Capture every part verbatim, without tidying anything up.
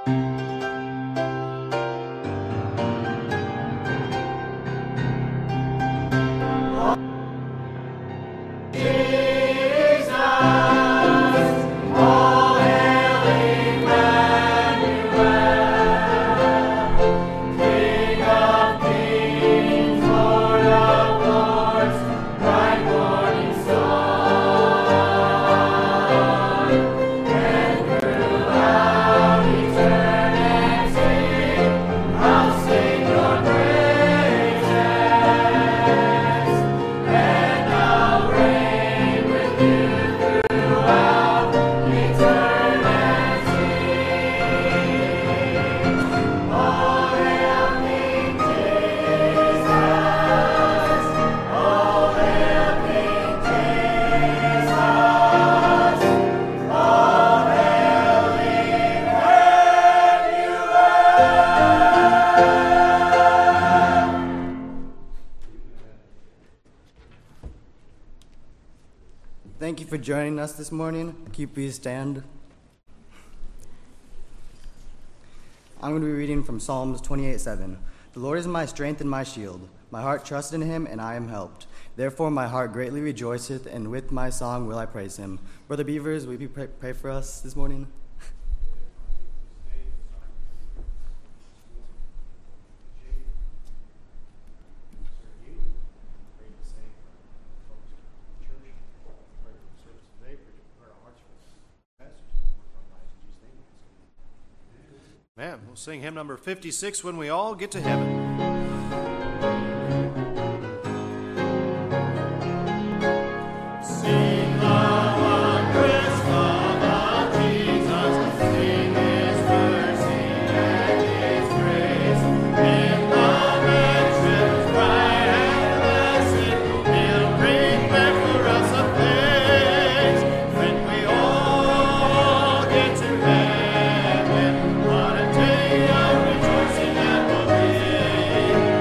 Thank you for joining us this morning. Keep please stand. I'm going to be reading from Psalms twenty-eight seven. The Lord is my strength and my shield. My heart trusts in him, and I am helped. Therefore my heart greatly rejoiceth, and with my song will I praise him. Brother Beavers, will you pray, pray for us this morning? Man, we'll sing hymn number fifty-six, When We All Get to Heaven. Rejoicing that will be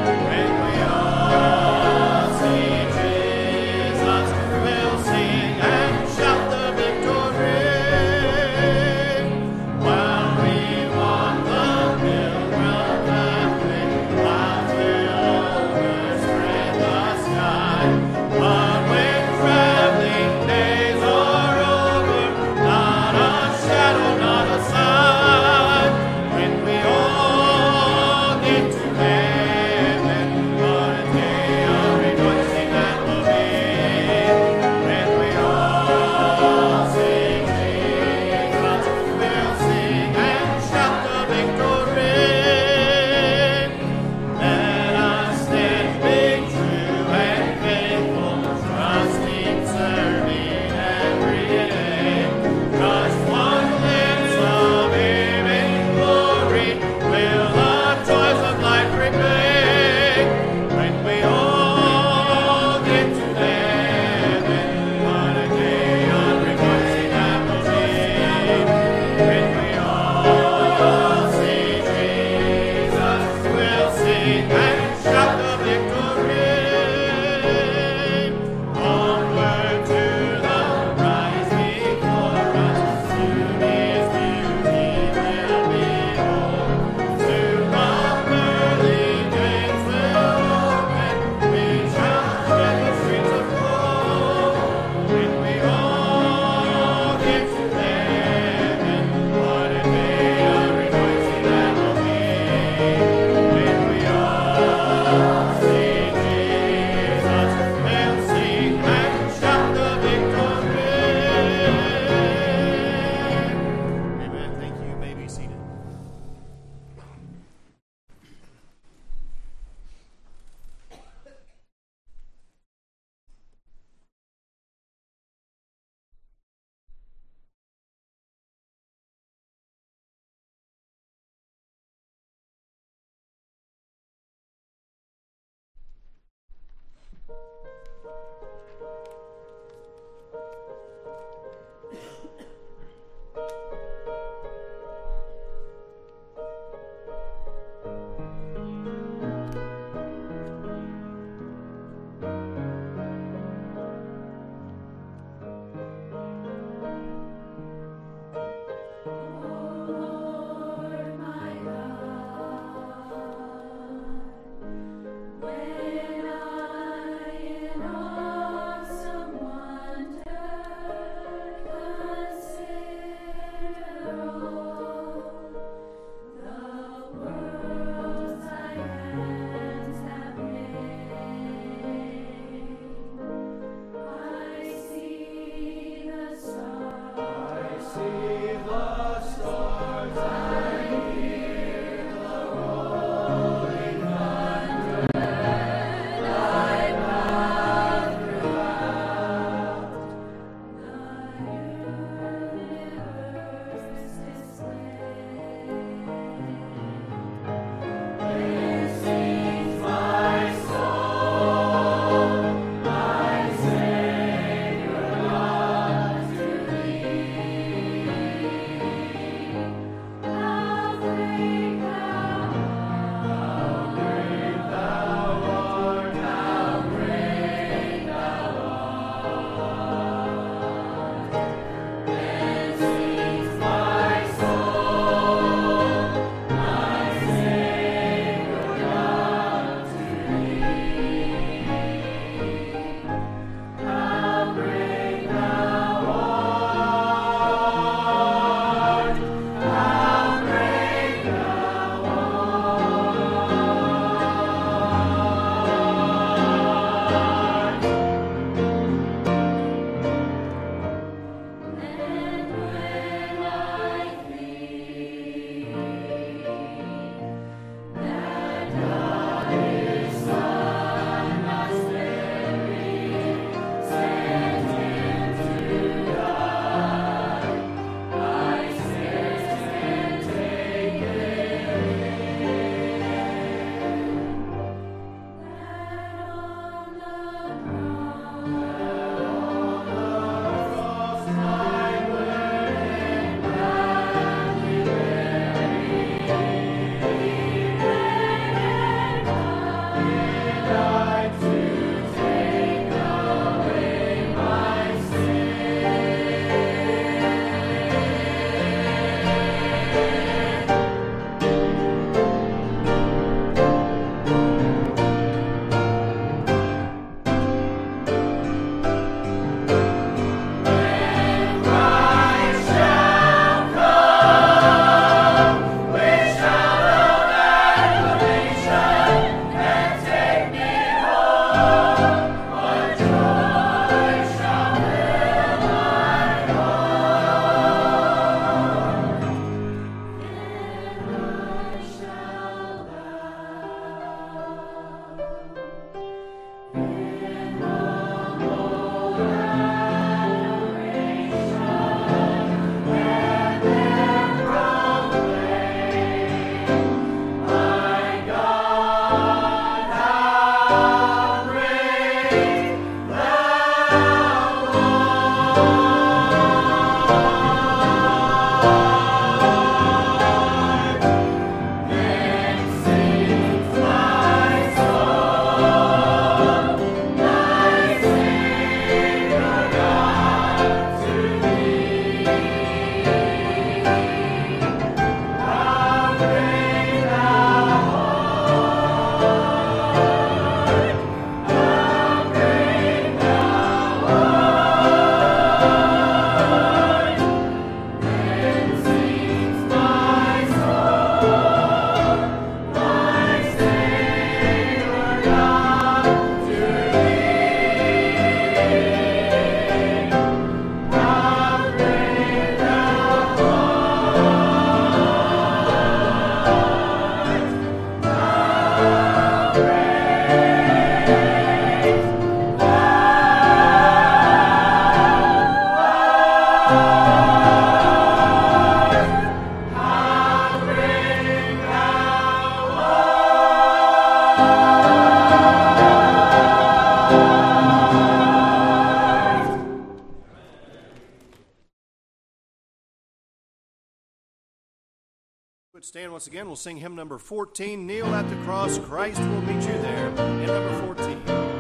stand once again. We'll sing hymn number fourteen, Kneel at the Cross, Christ Will Meet You There. Hymn number fourteen.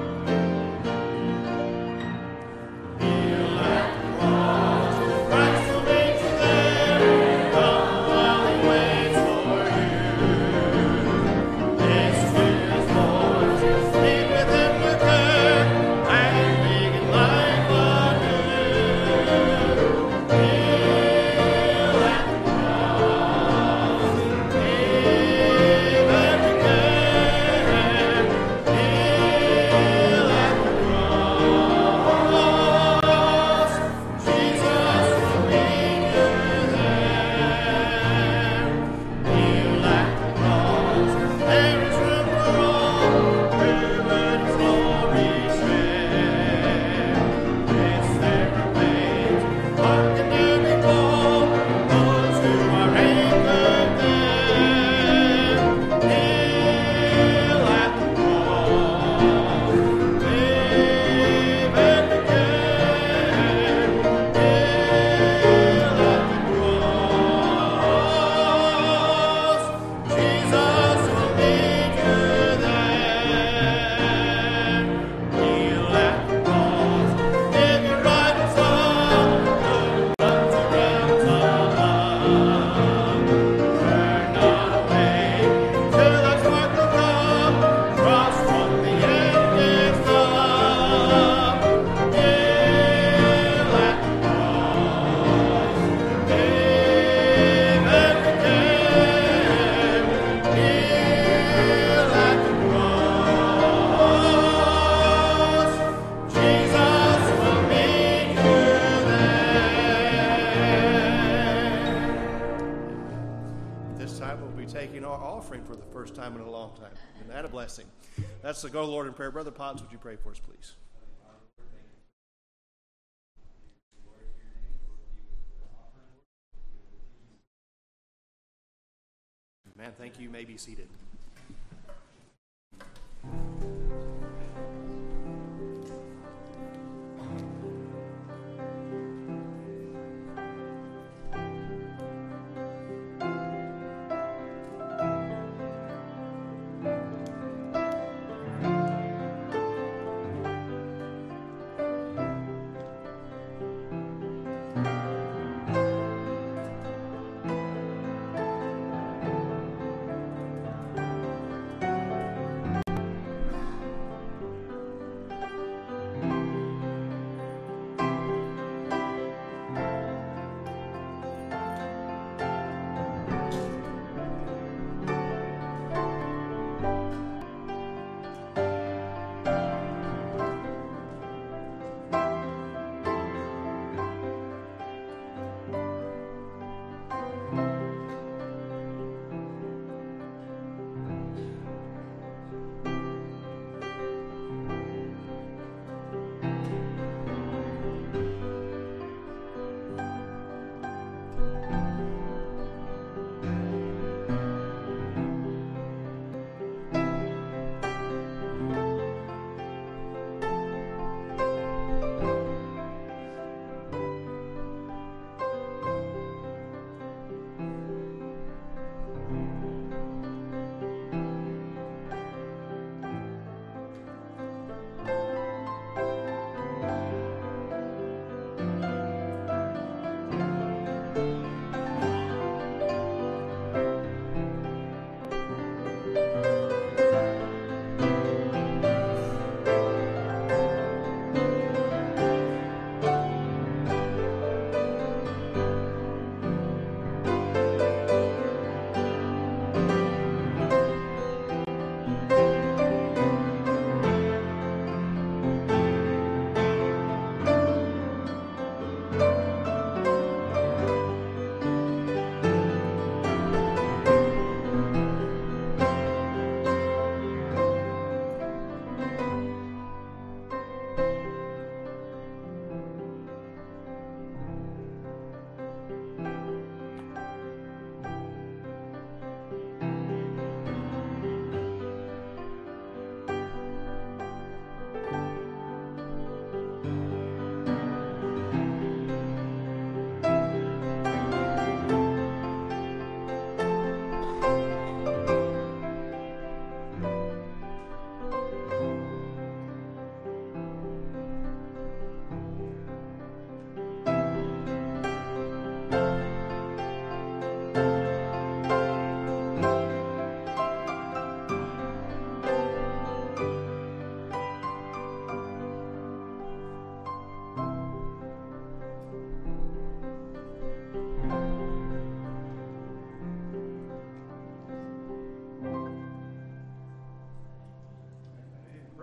That's the go to Lord in prayer. Brother Potts, would you pray for us, please? Man, thank you. You may be seated.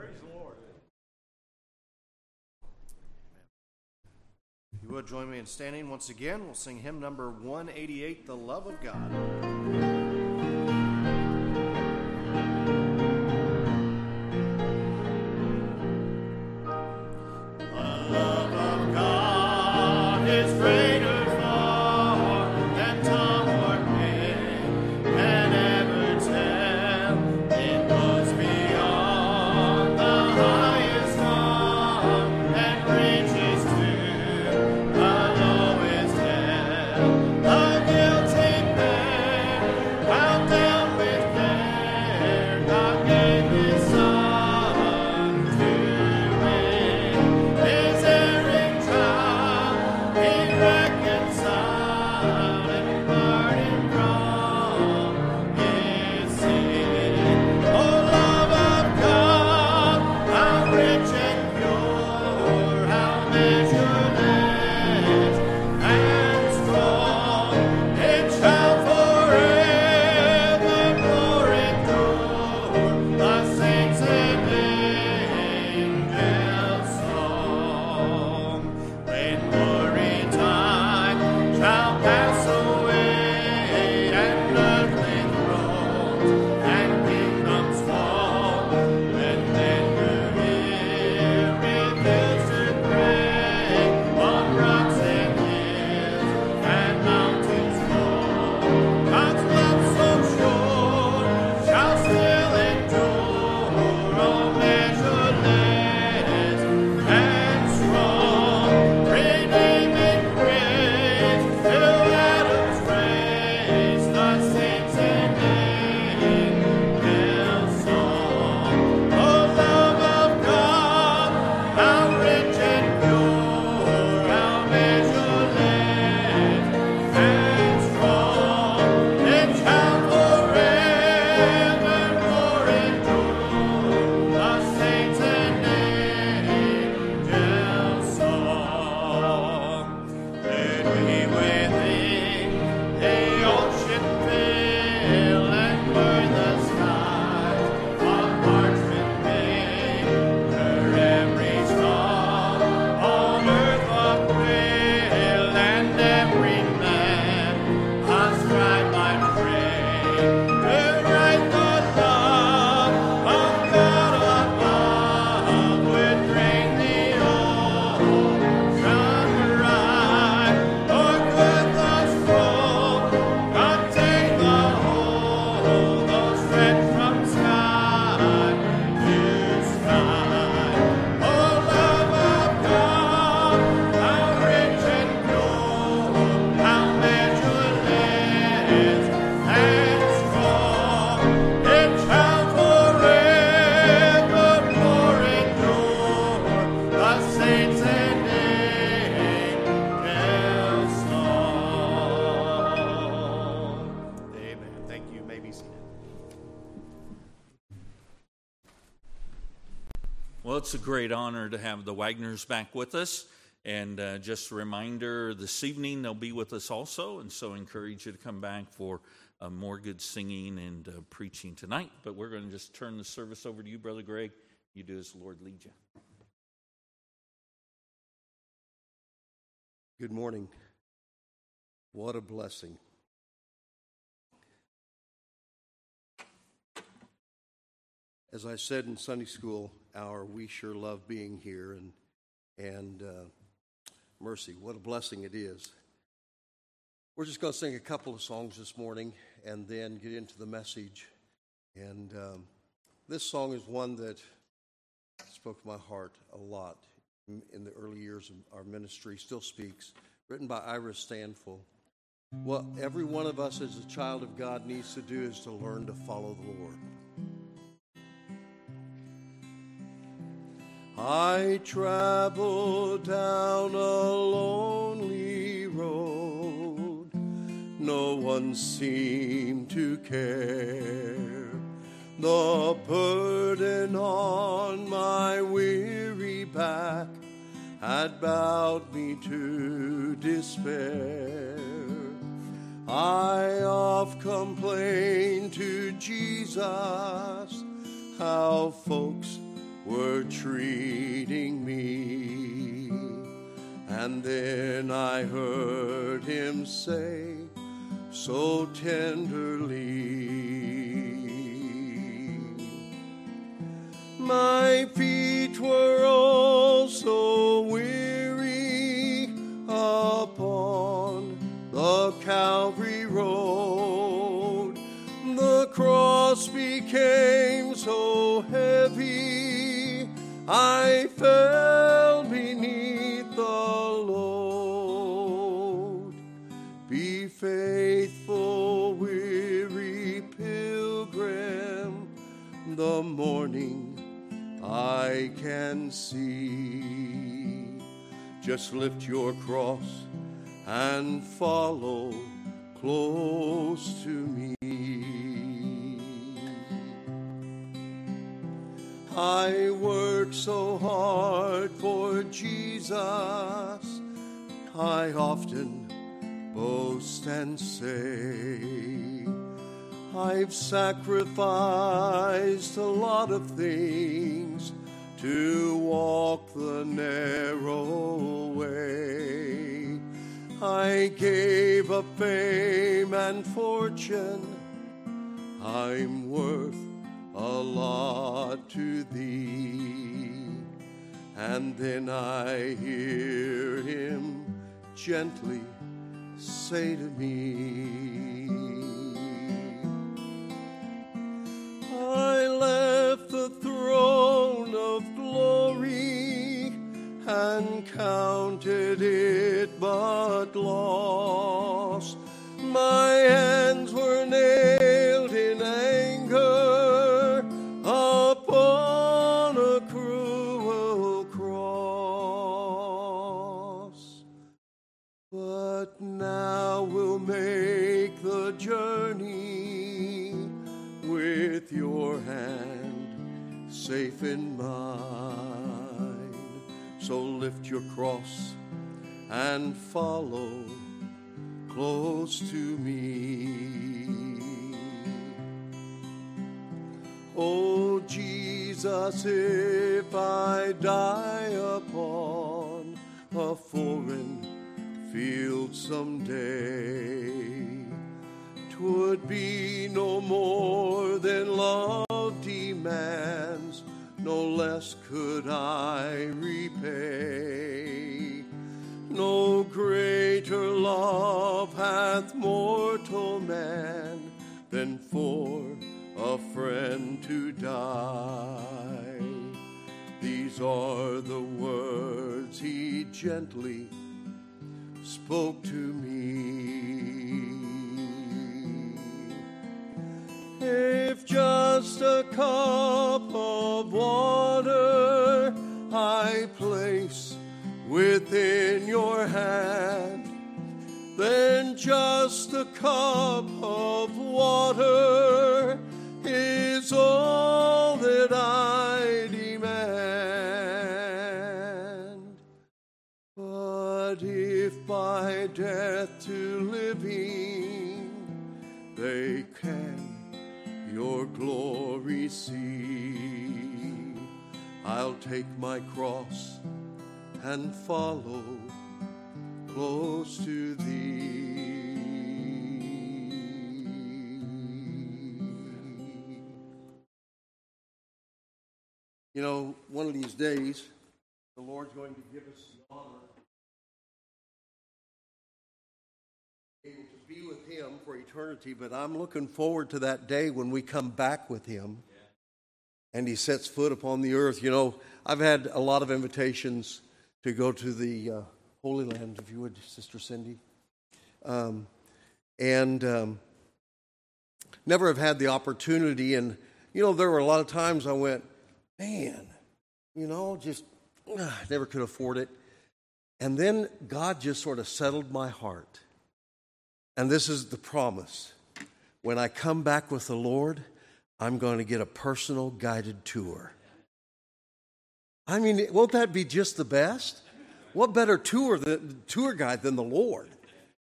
Praise the Lord. If you would join me in standing once again, we'll sing hymn number one eighty-eight, The Love of God. Well, it's a great honor to have the Wagners back with us. And uh, just a reminder, this evening they'll be with us also. And so I encourage you to come back for uh, more good singing and uh, preaching tonight. But we're going to just turn the service over to you, Brother Greg. You do as the Lord leads you. Good morning. What a blessing. As I said in Sunday school hour, we sure love being here, and and uh, mercy, what a blessing it is. We're just going to sing a couple of songs this morning and then get into the message. And um, this song is one that spoke to my heart a lot in the early years of our ministry, still speaks, written by Ira Stanfill. What every one of us as a child of God needs to do is to learn to follow the Lord. I traveled down a lonely road, no one seemed to care. The burden on my weary back had bowed me to despair. I oft complained to Jesus how folks were treating me. And then I heard him say so tenderly, my feet were also weary upon the Calvary road. The cross became so heavy, I fell beneath the load. Be faithful, weary pilgrim, the morning I can see. Just lift your cross and follow close to me. I work so hard for Jesus, I often boast and say, I've sacrificed a lot of things to walk the narrow way. I gave up fame and fortune, I'm worth a lot to thee. And then I hear him gently say to me, I left the throne of glory and counted it but loss. My hands were nailed in anger upon a cruel cross. But now we'll make the journey with your hand safe in mine. So lift your cross and follow close to me. Oh Jesus, if I die upon a foreign field someday, 'twould be no more than love demands, no less could I repay. No greater love hath mortal man than for a friend to die. These are the words he gently spoke to me. If just a cup of water I place within your hand, then just a cup of water is all that I demand. But if by death to living they can your glory see, I'll take my cross and follow close to thee. You know, one of these days, the Lord's going to give us the honor able to be with him for eternity, but I'm looking forward to that day when we come back with him and he sets foot upon the earth. You know, I've had a lot of invitations to go to the uh, Holy Land, if you would, Sister Cindy. Um, and um, never have had the opportunity. And, you know, there were a lot of times I went, man, you know, just uh, never could afford it. And then God just sort of settled my heart. And this is the promise. When I come back with the Lord, I'm going to get a personal guided tour. I mean, won't that be just the best? What better tour than, tour guide than the Lord?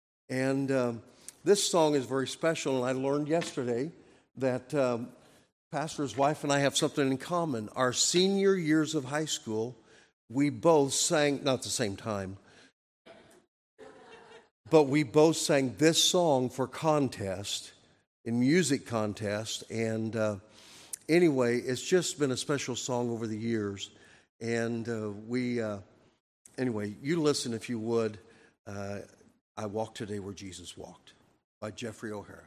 And um, this song is very special, and I learned yesterday that um, pastor's wife and I have something in common. Our senior years of high school, we both sang, not at the same time, but we both sang this song for contest, in music contest. And uh, anyway, it's just been a special song over the years. And uh, we, uh, anyway, you listen if you would. Uh, I Walk Today Where Jesus Walked by Jeffrey O'Hara.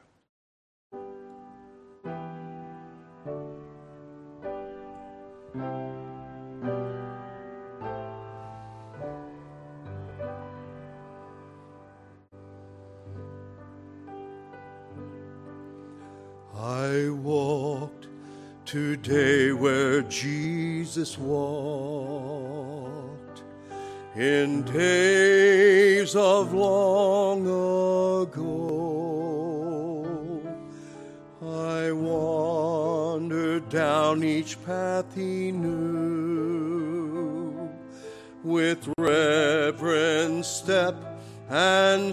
I walked today where Jesus walked in days of long ago. I wandered down each path he knew with reverent step and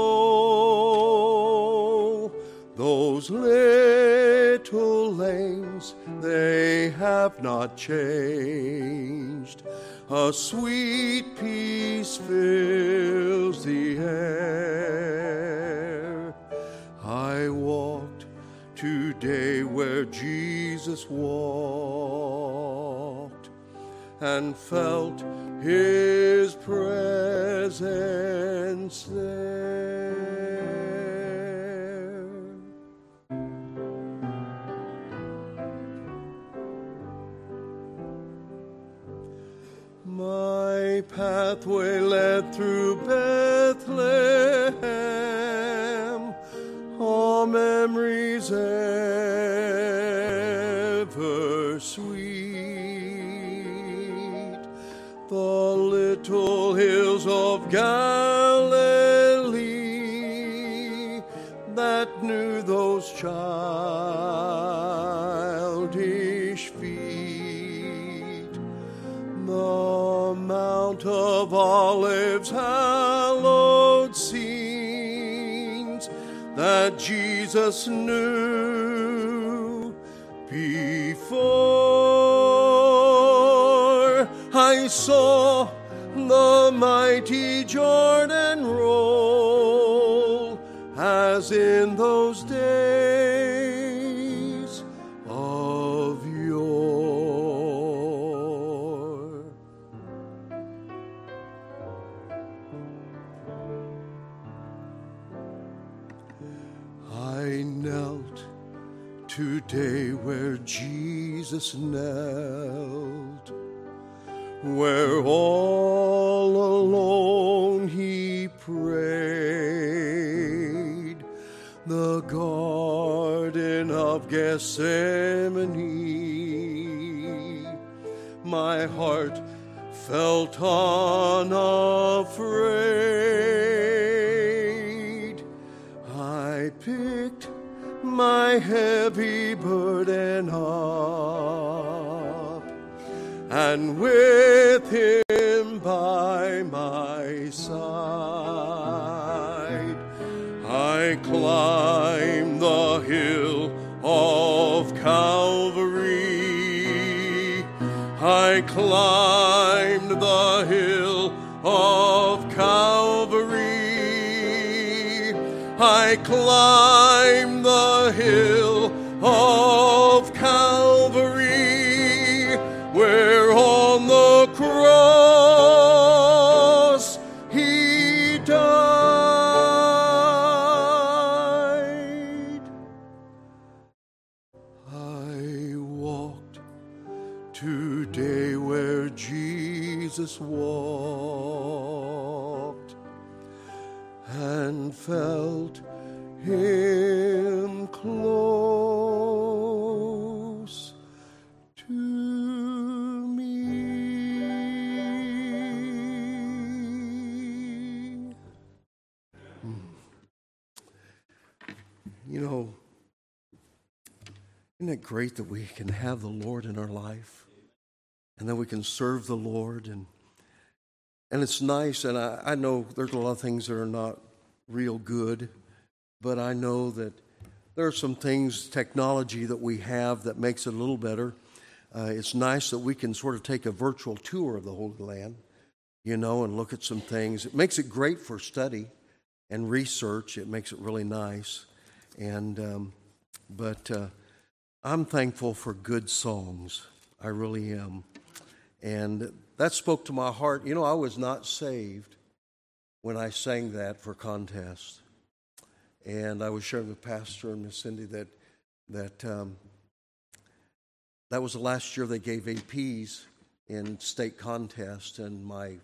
slow. Those little lanes, they have not changed. A sweet peace fills the air. I walked today where Jesus walked and felt his presence there. My pathway led through Bethlehem, all memories ever sweet. The little hills of Galilee that knew those childish feet. The Mount of Olives, hallowed scenes that Jesus knew before. I saw the mighty Jordan roll as in those days of yore. I knelt today where Jesus knelt, where all alone he prayed, the Garden of Gethsemane. My heart felt unafraid. I picked my heavy burden up, and with him by my side, I climbed the hill of Calvary. I climbed the hill of Calvary. I climbed the hill of Calvary, where on the cross he died. I walked today where Jesus walked and felt him close to me. You know, isn't it great that we can have the Lord in our life and that we can serve the Lord? And and it's nice, and I, I know there's a lot of things that are not real good, but I know that there are some things, technology that we have that makes it a little better. Uh, it's nice that we can sort of take a virtual tour of the Holy Land, you know, and look at some things. It makes it great for study and research. It makes it really nice. And um, but uh, I'm thankful for good songs. I really am. And that spoke to my heart. You know, I was not saved when I sang that for contest. And I was sharing with Pastor and Miss Cindy that that um, that was the last year they gave A Ps in state contest, and my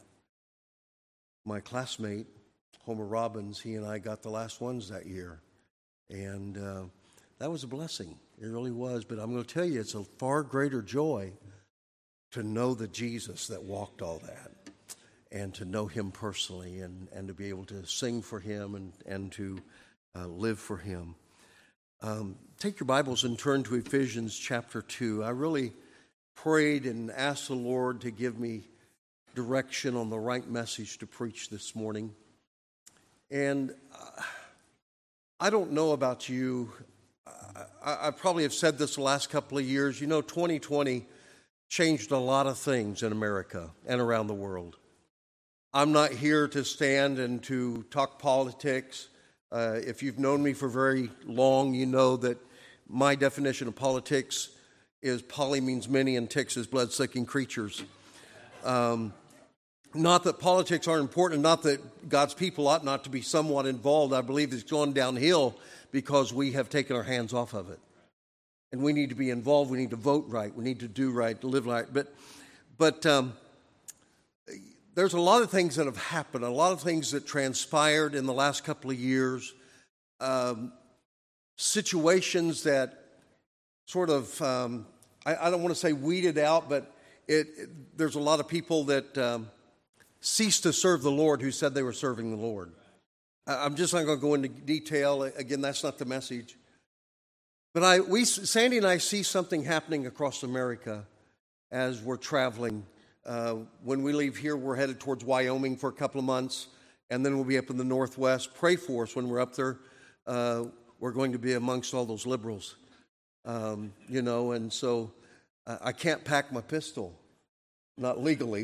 my classmate Homer Robbins, he and I got the last ones that year, and uh, that was a blessing. It really was. But I'm going to tell you, it's a far greater joy to know the Jesus that walked all that, and to know Him personally, and, and to be able to sing for Him and and to Uh, live for Him. Um, take your Bibles and turn to Ephesians chapter two. I really prayed and asked the Lord to give me direction on the right message to preach this morning. And uh, I don't know about you. I, I probably have said this the last couple of years. You know, twenty twenty changed a lot of things in America and around the world. I'm not here to stand and to talk politics. Uh, if you've known me for very long, you know that my definition of politics is poly means many and ticks is blood-sucking creatures. Um, not that politics aren't important, not that God's people ought not to be somewhat involved. I believe it's gone downhill because we have taken our hands off of it. And we need to be involved. We need to vote right. We need to do right, to live right. But, but um, there's a lot of things that have happened, a lot of things that transpired in the last couple of years, um, situations that sort of, um, I, I don't want to say weeded out, but it, it, there's a lot of people that um, ceased to serve the Lord who said they were serving the Lord. I'm just not going to go into detail. Again, that's not the message. But I, we, Sandy and I see something happening across America as we're traveling. Uh, when we leave here, we're headed towards Wyoming for a couple of months, and then we'll be up in the Northwest. Pray for us when we're up there. Uh, we're going to be amongst all those liberals, um, you know, and so uh, I can't pack my pistol, not legally.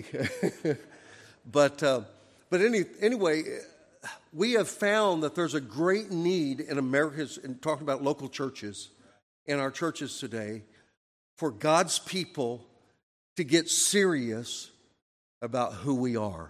but uh, but any, anyway, we have found that there's a great need in America's, in talking about local churches, in our churches today, for God's people to get serious about who we are.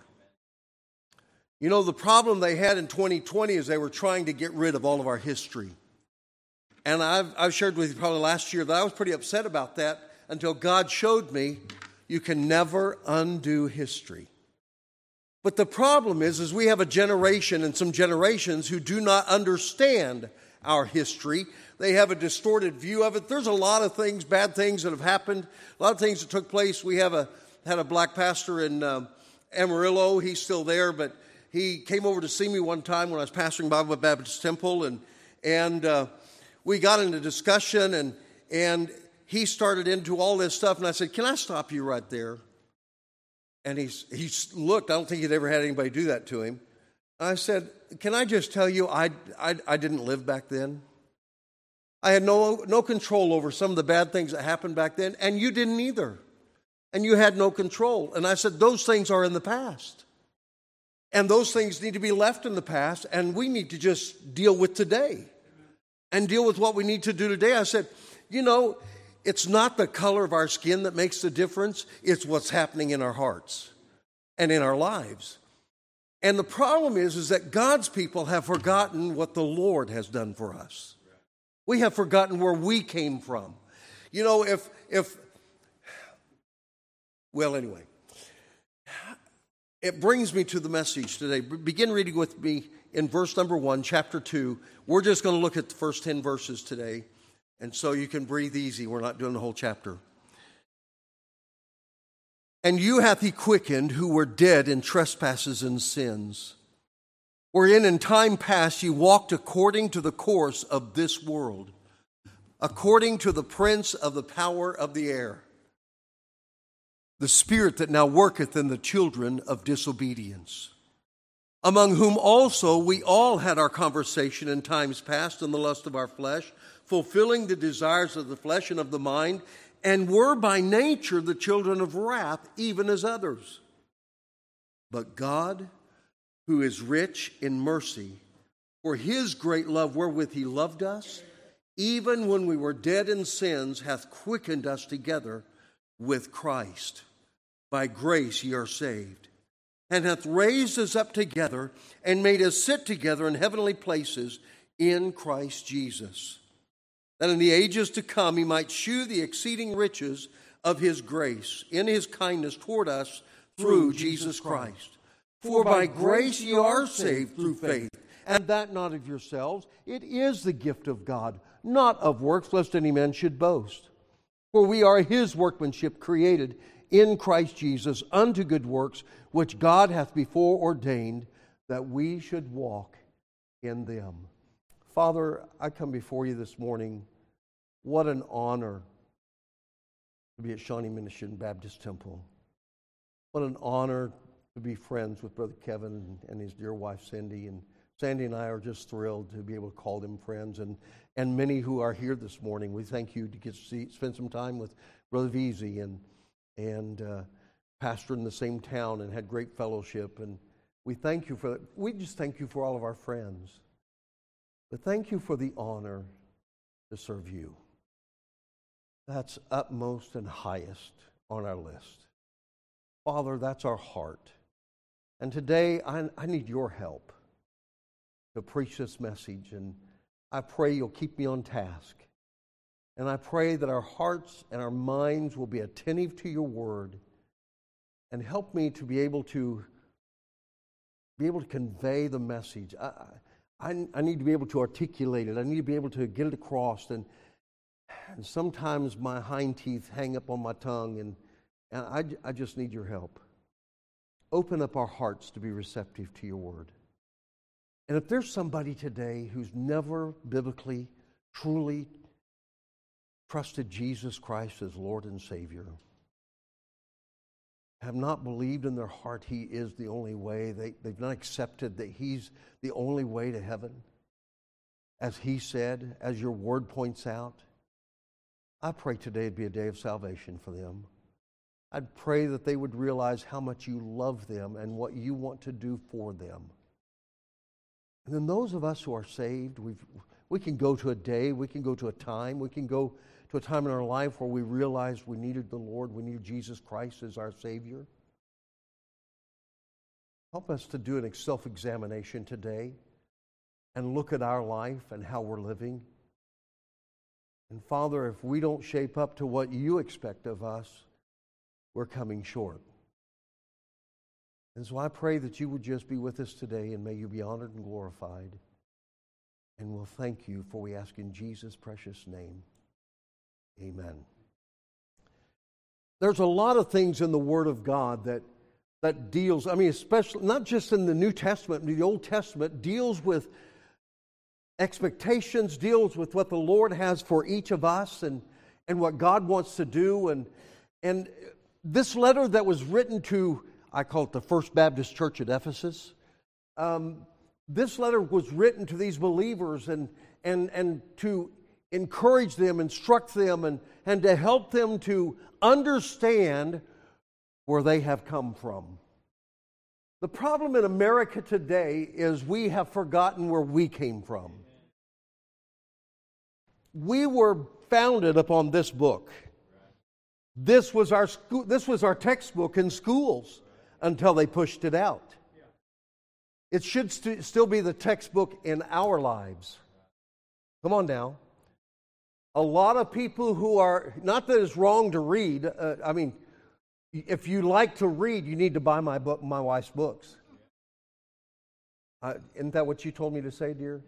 You know, the problem they had in twenty twenty is they were trying to get rid of all of our history. And I've, I've shared with you probably last year that I was pretty upset about that until God showed me you can never undo history. But the problem is, is we have a generation and some generations who do not understand our history. They have a distorted view of it. There's a lot of things, bad things that have happened, a lot of things that took place. We have a had a black pastor in um, Amarillo. He's still there, but he came over to see me one time when I was pastoring Bible Baptist Temple, and and uh, we got into discussion, and and he started into all this stuff, and I said, "Can I stop you right there?" And he's he's looked. I don't think he'd ever had anybody do that to him. I said, "Can I just tell you, I I, I didn't live back then. I had no no control over some of the bad things that happened back then, and you didn't either. And you had no control." And I said, "Those things are in the past. And those things need to be left in the past, and we need to just deal with today and deal with what we need to do today." I said, "You know, it's not the color of our skin that makes the difference. It's what's happening in our hearts and in our lives." And the problem is, is that God's people have forgotten what the Lord has done for us. We have forgotten where we came from. You know, if, if, well, anyway, it brings me to the message today. Begin reading with me in verse number one, chapter two. We're just going to look at the first ten verses today. And so you can breathe easy. We're not doing the whole chapter. "And you hath he quickened who were dead in trespasses and sins, wherein in time past ye walked according to the course of this world, according to the prince of the power of the air, the spirit that now worketh in the children of disobedience, among whom also we all had our conversation in times past in the lust of our flesh, fulfilling the desires of the flesh and of the mind, and were by nature the children of wrath, even as others. But God, who is rich in mercy, for his great love wherewith he loved us, even when we were dead in sins, hath quickened us together with Christ. By grace ye are saved, and hath raised us up together, and made us sit together in heavenly places in Christ Jesus, that in the ages to come he might shew the exceeding riches of his grace in his kindness toward us through Jesus Christ. For by grace ye are saved through faith, and that not of yourselves. It is the gift of God, not of works, lest any man should boast. For we are his workmanship, created in Christ Jesus unto good works, which God hath before ordained that we should walk in them. Father, I come before you this morning. What an honor to be at Shawnee Mission Baptist Temple. What an honor to be friends with Brother Kevin and his dear wife Cindy. And Sandy and I are just thrilled to be able to call them friends. And, and many who are here this morning, we thank you to get to see, spend some time with Brother Veazey and, and uh, pastor in the same town and had great fellowship. And we thank you for that. We just thank you for all of our friends. But thank you for the honor to serve you. That's utmost and highest on our list. Father, that's our heart. And today, I, I need your help to preach this message. And I pray you'll keep me on task. And I pray that our hearts and our minds will be attentive to your word. And help me to be able to be able to convey the message. I, I, I need to be able to articulate it. I need to be able to get it across. And, and sometimes my hind teeth hang up on my tongue. And, and I, I just need your help. Open up our hearts to be receptive to your word. And if there's somebody today who's never biblically, truly trusted Jesus Christ as Lord and Savior, have not believed in their heart He is the only way, they, they've not accepted that He's the only way to heaven, as He said, as your word points out, I pray today would be a day of salvation for them. I'd pray that they would realize how much you love them and what you want to do for them. And then those of us who are saved, we've, we can go to a day, we can go to a time, we can go to a time in our life where we realized we needed the Lord, we needed Jesus Christ as our Savior. Help us to do an self-examination today and look at our life and how we're living. And Father, if we don't shape up to what you expect of us, we're coming short. And so I pray that you would just be with us today, and may you be honored and glorified. And we'll thank you, for we ask in Jesus' precious name. Amen. There's a lot of things in the Word of God that, that deals, I mean, especially, not just in the New Testament, the Old Testament deals with expectations, deals with what the Lord has for each of us and, and what God wants to do. And, and this letter that was written to, I call it the First Baptist Church at Ephesus, um, this letter was written to these believers and, and, and to encourage them, instruct them, and, and to help them to understand where they have come from. The problem in America today is we have forgotten where we came from. We were founded upon this book. This was our school, this was our textbook in schools until they pushed it out. It should st- still be the textbook in our lives. Come on now. A lot of people who are, not that it's wrong to read, uh, I mean, if you like to read, you need to buy my book, my wife's books. Uh, isn't that what you told me to say, dear?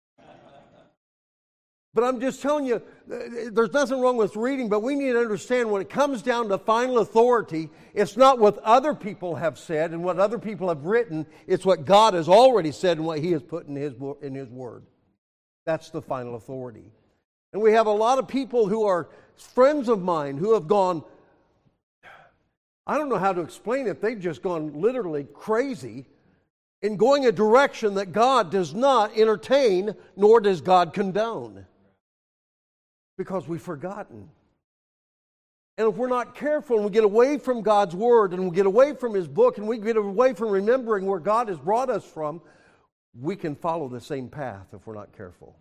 But I'm just telling you, there's nothing wrong with reading, but we need to understand when it comes down to final authority, it's not what other people have said and what other people have written, it's what God has already said and what He has put in His, in His Word. That's the final authority. And we have a lot of people who are friends of mine who have gone, I don't know how to explain it, they've just gone literally crazy in going a direction that God does not entertain, nor does God condone. Because we've forgotten. And if we're not careful and we get away from God's Word and we get away from His book and we get away from remembering where God has brought us from, we can follow the same path if we're not careful.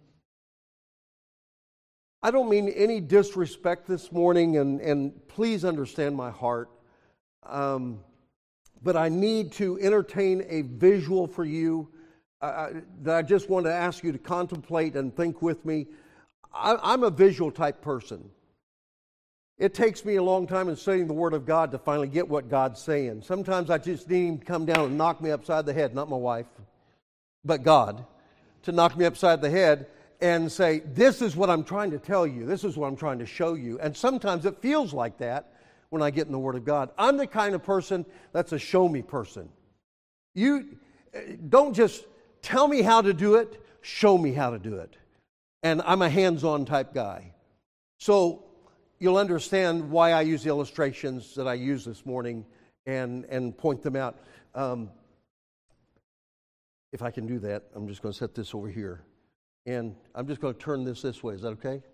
I don't mean any disrespect this morning, and, and please understand my heart. Um, but I need to entertain a visual for you uh, that I just want to ask you to contemplate and think with me. I, I'm a visual type person. It takes me a long time in studying the Word of God to finally get what God's saying. Sometimes I just need Him to come down and knock me upside the head, not my wife, but God, to knock me upside the head and say, this is what I'm trying to tell you. This is what I'm trying to show you. And sometimes it feels like that when I get in the Word of God. I'm the kind of person that's a show me person. You don't just tell me how to do it, show me how to do it. And I'm a hands-on type guy. So you'll understand why I use the illustrations that I use this morning and, and point them out. Um, if I can do that, I'm just going to set this over here. And I'm just going to turn this this way. Is that okay?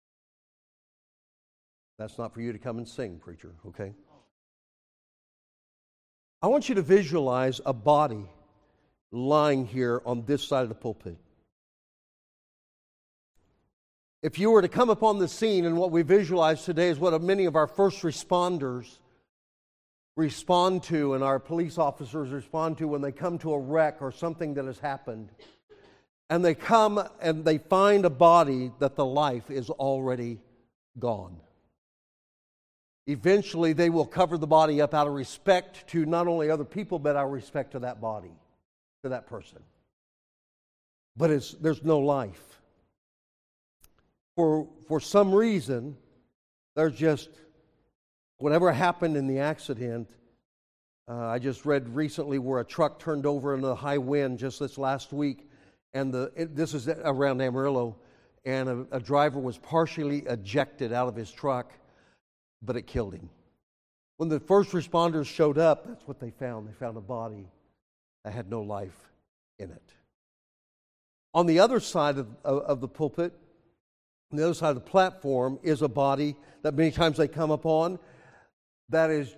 That's not for you to come and sing, preacher, okay? I want you to visualize a body lying here on this side of the pulpit. If you were to come upon the scene, and what we visualize today is what many of our first responders respond to and our police officers respond to when they come to a wreck or something that has happened. And they come and they find a body that the life is already gone. Eventually, they will cover the body up out of respect to not only other people, but out of respect to that body, to that person. But it's, there's no life. For, for some reason, there's just, whatever happened in the accident, uh, I just read recently where a truck turned over in a high wind just this last week. And the it, this is around Amarillo, and a, a driver was partially ejected out of his truck, but it killed him. When the first responders showed up, that's what they found. They found a body that had no life in it. On the other side of, of, of the pulpit, on the other side of the platform, is a body that many times they come upon that is,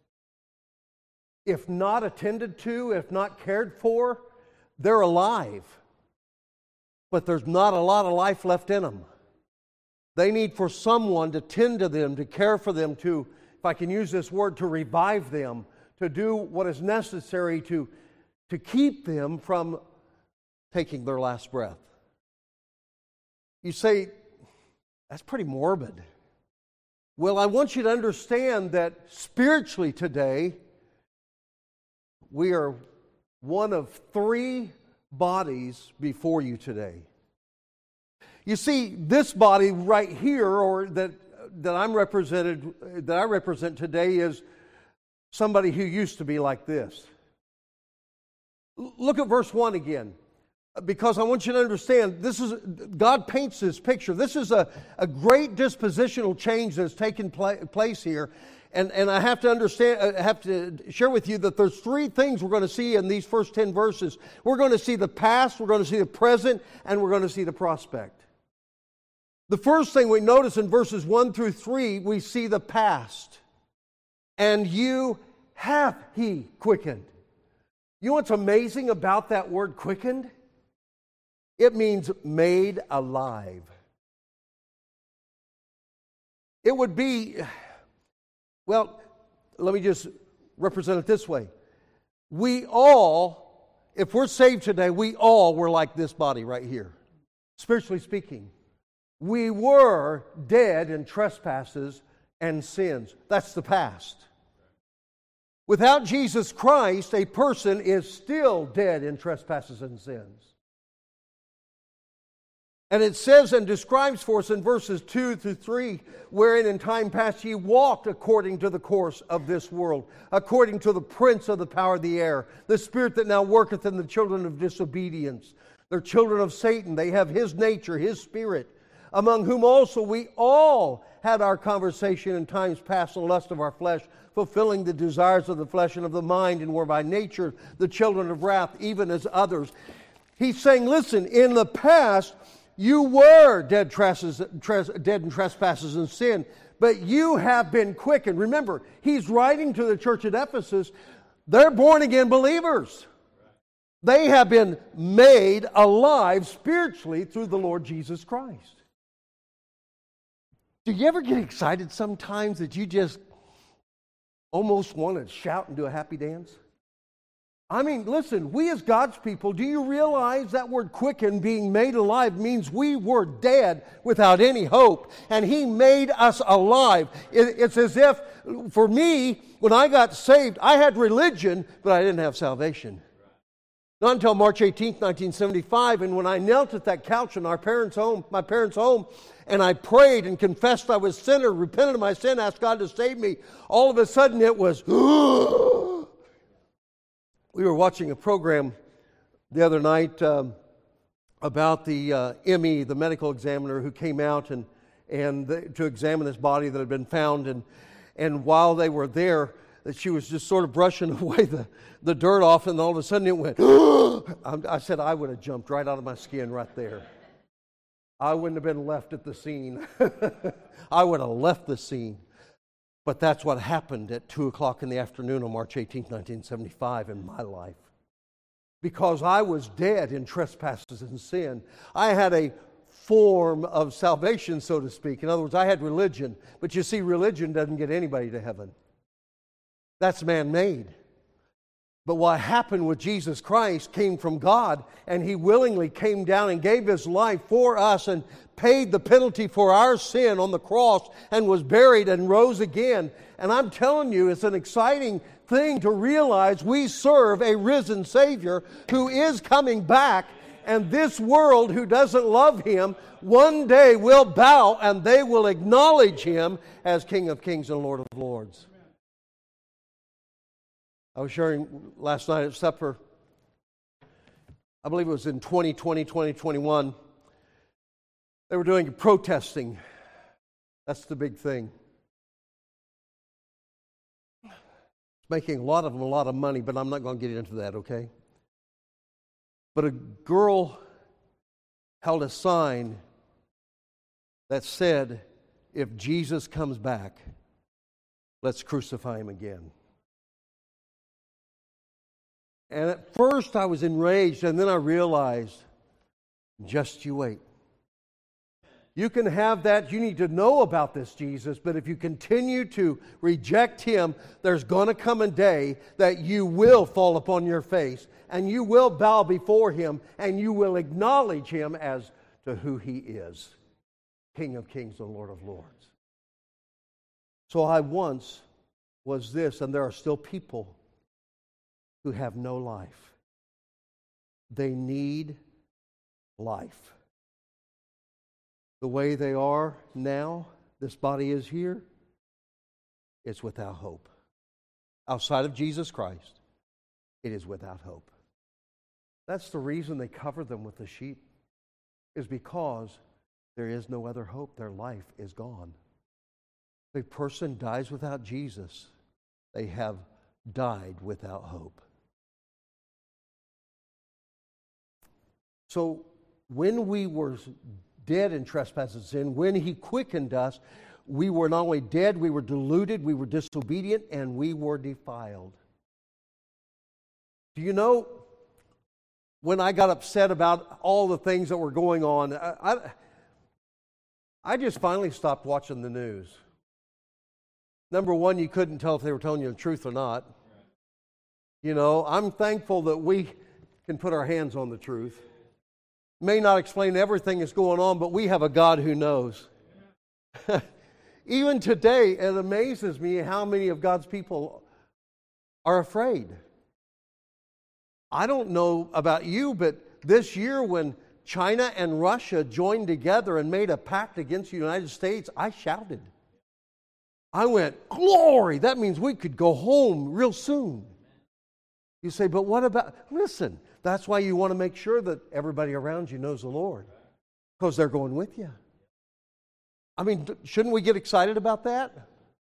if not attended to, if not cared for, they're alive. But there's not a lot of life left in them. They need for someone to tend to them, to care for them, to, if I can use this word, to revive them, to do what is necessary to, to keep them from taking their last breath. You say, that's pretty morbid. Well, I want you to understand that spiritually today, we are one of three bodies before you today. You see, this body right here, or that that I'm represented, that I represent today, is somebody who used to be like this. Look at verse one again, because I want you to understand, this is, God paints this picture. This is a, a great dispositional change that's taken pla- place here. And, and I have to understand, I have to share with you that there's three things we're going to see in these first ten verses. We're going to see the past, we're going to see the present, and we're going to see the prospect. The first thing we notice in verses one through three, we see the past. And you hath He quickened. You know what's amazing about that word quickened? It means made alive. It would be... Well, let me just represent it this way. We all, if we're saved today, we all were like this body right here. Spiritually speaking, we were dead in trespasses and sins. That's the past. Without Jesus Christ, a person is still dead in trespasses and sins. And it says and describes for us in verses two through three, wherein in time past ye walked according to the course of this world, according to the prince of the power of the air, the spirit that now worketh in the children of disobedience. They're children of Satan. They have his nature, his spirit. among whom also we all had our conversation in times past in the lust of our flesh, fulfilling the desires of the flesh and of the mind, and were by nature the children of wrath, even as others. He's saying, listen, in the past, you were dead, tresses, tres, dead in trespasses and sin, but you have been quickened. Remember, he's writing to the church at Ephesus. They're born-again believers. They have been made alive spiritually through the Lord Jesus Christ. Do you ever get excited sometimes that you just almost want to shout and do a happy dance? I mean, listen, we as God's people, do you realize that word quicken, being made alive, means we were dead without any hope, and He made us alive. It's as if, for me, when I got saved, I had religion, but I didn't have salvation. Not until March eighteenth, nineteen seventy-five, and when I knelt at that couch in our parents' home, my parents' home, and I prayed and confessed I was a sinner, repented of my sin, asked God to save me, all of a sudden it was... We were watching a program the other night um, about the uh, M E, the medical examiner, who came out and and the, to examine this body that had been found. And and while they were there, that she was just sort of brushing away the, the dirt off, and all of a sudden it went, I said I would have jumped right out of my skin right there. I wouldn't have been left at the scene. I would have left the scene. But that's what happened at two o'clock in the afternoon on March eighteenth, nineteen seventy-five in my life. Because I was dead in trespasses and sin. I had a form of salvation, so to speak. In other words, I had religion. But you see, religion doesn't get anybody to heaven. That's man-made. But what happened with Jesus Christ came from God, and He willingly came down and gave His life for us and paid the penalty for our sin on the cross and was buried and rose again. And I'm telling you, it's an exciting thing to realize we serve a risen Savior who is coming back, and this world who doesn't love Him one day will bow and they will acknowledge Him as King of Kings and Lord of Lords. I was sharing last night at supper, I believe it was in twenty twenty, twenty twenty-one, they were doing protesting. That's the big thing. It's making a lot of them a lot of money, but I'm not going to get into that, okay? But a girl held a sign that said, if Jesus comes back, let's crucify Him again. And at first I was enraged, and then I realized, just you wait. You can have that. You need to know about this Jesus, but if you continue to reject Him, there's going to come a day that you will fall upon your face, and you will bow before Him, and you will acknowledge Him as to who He is, King of Kings and Lord of Lords. So I once was this, and there are still people who have no life. They need life. The way they are now, this body is here, it's without hope. Outside of Jesus Christ, it is without hope. That's the reason they cover them with the sheep, is because there is no other hope. Their life is gone. If a person dies without Jesus, they have died without hope. So when we were dead in trespasses and sin, when He quickened us, we were not only dead, we were deluded, we were disobedient, and we were defiled. Do you know, when I got upset about all the things that were going on, I, I, I just finally stopped watching the news. Number one, you couldn't tell if they were telling you the truth or not. You know, I'm thankful that we can put our hands on the truth. May not explain everything that's going on, but we have a God who knows. Even today, it amazes me how many of God's people are afraid. I don't know about you, but this year when China and Russia joined together and made a pact against the United States, I shouted. I went, glory! That means we could go home real soon. You say, but what about... Listen, that's why you want to make sure that everybody around you knows the Lord, because they're going with you. I mean, shouldn't we get excited about that?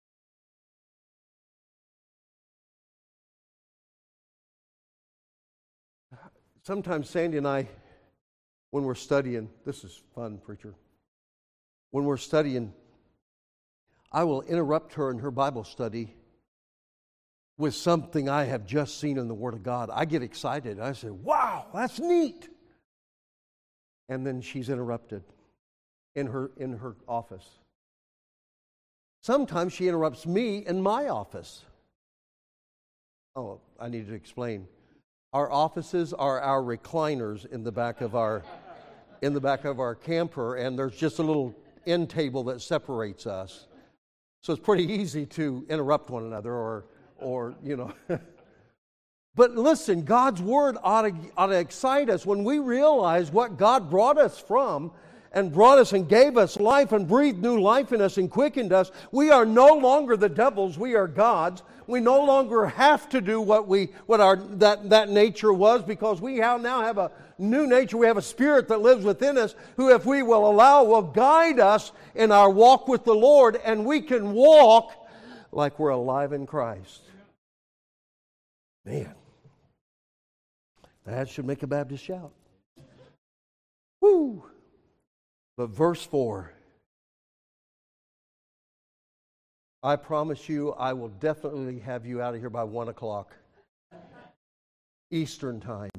Sometimes Sandy and I, when we're studying, this is fun, preacher. When we're studying, I will interrupt her in her Bible study with something I have just seen in the Word of God. I get excited. I say, wow, that's neat. And then she's interrupted in her in her office. Sometimes she interrupts me in my office. Oh, I need to explain. Our offices are our recliners in the back of our in the back of our camper, and there's just a little end table that separates us. So it's pretty easy to interrupt one another, or or you know. But listen, God's Word ought to, ought to excite us when we realize what God brought us from and brought us and gave us life and breathed new life in us and quickened us. We are no longer the devil's, we are God's. We no longer have to do what we what our that, that nature was, because we have, now have a new nature. We have a Spirit that lives within us who, if we will allow, will guide us in our walk with the Lord, and we can walk like we're alive in Christ. Man. That should make a Baptist shout. Woo! But verse four. I promise you, I will definitely have you out of here by one o'clock. Eastern time.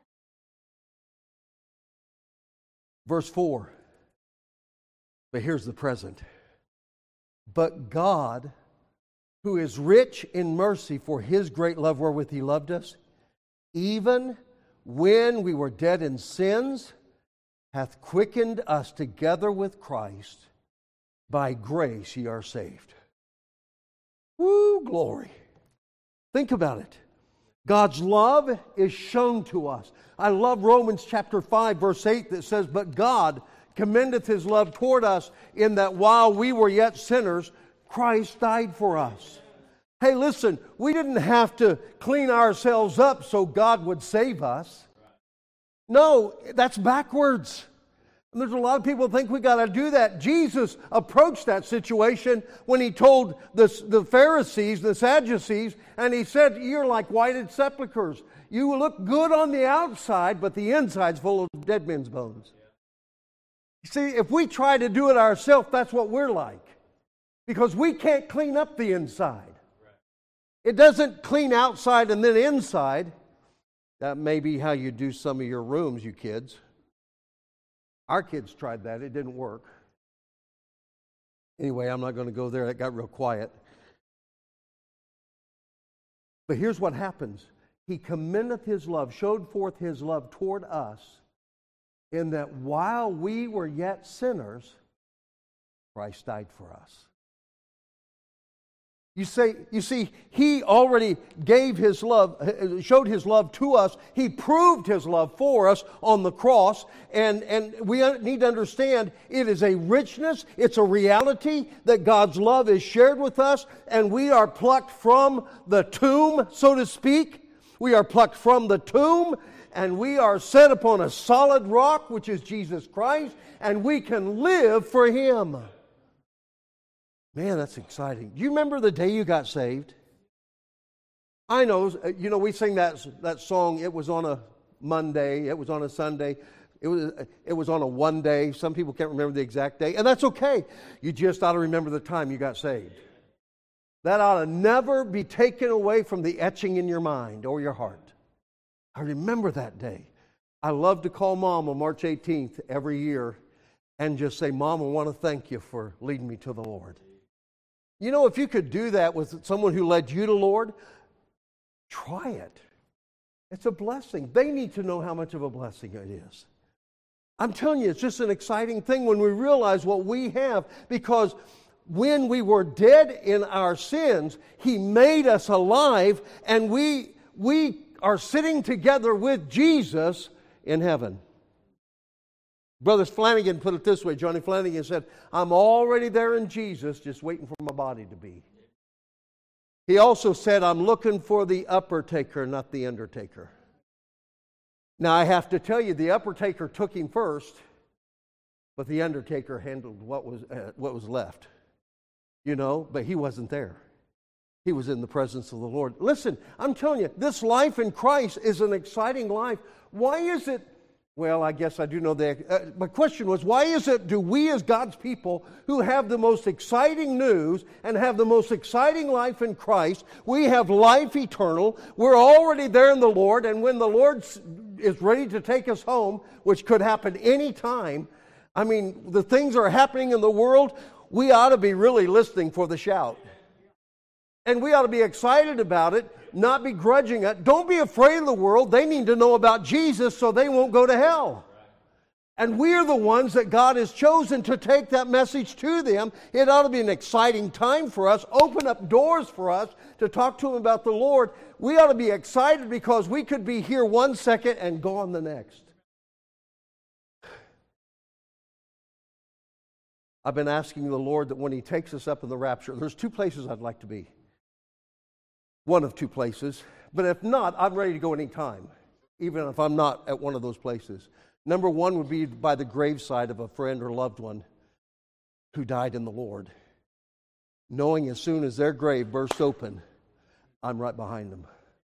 Verse four. But here's the present. But God, who is rich in mercy for His great love wherewith He loved us, even when we were dead in sins, hath quickened us together with Christ. By grace ye are saved. Woo, glory. Think about it. God's love is shown to us. I love Romans chapter five, verse eight, that says, But God commendeth His love toward us, in that while we were yet sinners, Christ died for us. Hey, listen, we didn't have to clean ourselves up so God would save us. No, that's backwards. And there's a lot of people who think we got to do that. Jesus approached that situation when He told the, the Pharisees, the Sadducees, and He said, you're like whited sepulchres. You look good on the outside, but the inside's full of dead men's bones. You see, if we try to do it ourselves, that's what we're like. Because we can't clean up the inside. It doesn't clean outside and then inside. That may be how you do some of your rooms, you kids. Our kids tried that. It didn't work. Anyway, I'm not going to go there. It got real quiet. But here's what happens. He commendeth His love, showed forth His love toward us, in that while we were yet sinners, Christ died for us. You say, you see, He already gave His love, showed His love to us. He proved His love for us on the cross. And, and we need to understand it is a richness, it's a reality that God's love is shared with us, and we are plucked from the tomb, so to speak. We are plucked from the tomb, and we are set upon a solid rock, which is Jesus Christ, and we can live for Him. Man, that's exciting. Do you remember the day you got saved? I know, you know, we sing that, that song, it was on a Monday, it was on a Sunday, it was, it was on a one day. Some people can't remember the exact day, and that's okay. You just ought to remember the time you got saved. That ought to never be taken away from the etching in your mind or your heart. I remember that day. I love to call Mom on March eighteenth every year and just say, Mom, I want to thank you for leading me to the Lord. You know, if you could do that with someone who led you to the Lord, try it. It's a blessing. They need to know how much of a blessing it is. I'm telling you, it's just an exciting thing when we realize what we have, because when we were dead in our sins, He made us alive, and we, we are sitting together with Jesus in heaven. Brother Flanagan put it this way. Johnny Flanagan said, I'm already there in Jesus, just waiting for my body to be. He also said, I'm looking for the upper taker, not the undertaker. Now, I have to tell you, the upper taker took Him first. But the undertaker handled what was uh, what was left. You know, but he wasn't there. He was in the presence of the Lord. Listen, I'm telling you, this life in Christ is an exciting life. Why is it? Well, I guess I do know that. Uh, my question was, why is it do we as God's people who have the most exciting news and have the most exciting life in Christ, we have life eternal, we're already there in the Lord, and when the Lord is ready to take us home, which could happen any time, I mean, the things are happening in the world, we ought to be really listening for the shout. And we ought to be excited about it, not begrudging it. Don't be afraid of the world. They need to know about Jesus so they won't go to hell. And we're the ones that God has chosen to take that message to them. It ought to be an exciting time for us, open up doors for us to talk to them about the Lord. We ought to be excited because we could be here one second and gone the next. I've been asking the Lord that when He takes us up in the rapture, there's two places I'd like to be. One of two places. But if not, I'm ready to go anytime, even if I'm not at one of those places. Number one would be by the graveside of a friend or loved one who died in the Lord, knowing as soon as their grave bursts open, I'm right behind them.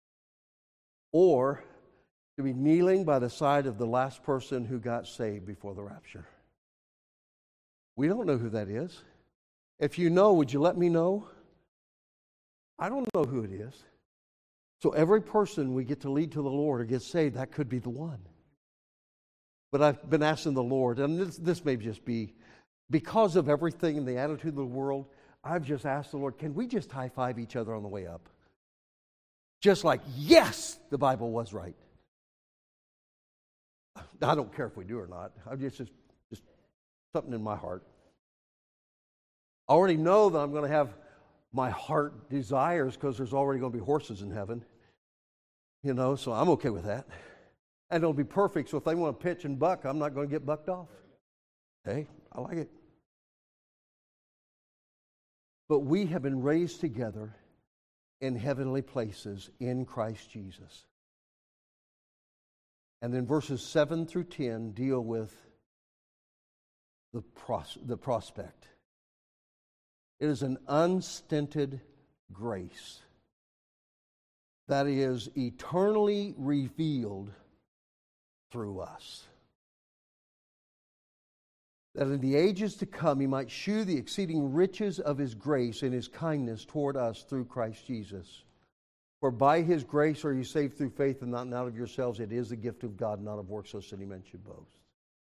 Or to be kneeling by the side of the last person who got saved before the rapture. We don't know who that is. If you know, would you let me know? I don't know who it is. So every person we get to lead to the Lord or get saved, that could be the one. But I've been asking the Lord, and this, this may just be because of everything in the attitude of the world, I've just asked the Lord, can we just high-five each other on the way up? Just like, yes, the Bible was right. I don't care if we do or not. I'm just, just, just something in my heart. I already know that I'm going to have my heart desires because there's already going to be horses in heaven. You know, so I'm okay with that. And it'll be perfect, so if they want to pitch and buck, I'm not going to get bucked off. Hey, I like it. But we have been raised together in heavenly places in Christ Jesus. And then verses seven through ten deal with the, pros- the prospect. It is an unstinted grace that is eternally revealed through us. That in the ages to come He might shew the exceeding riches of His grace and His kindness toward us through Christ Jesus. For by His grace are you saved through faith, and not out of yourselves. It is the gift of God, not of works, so any man should boast.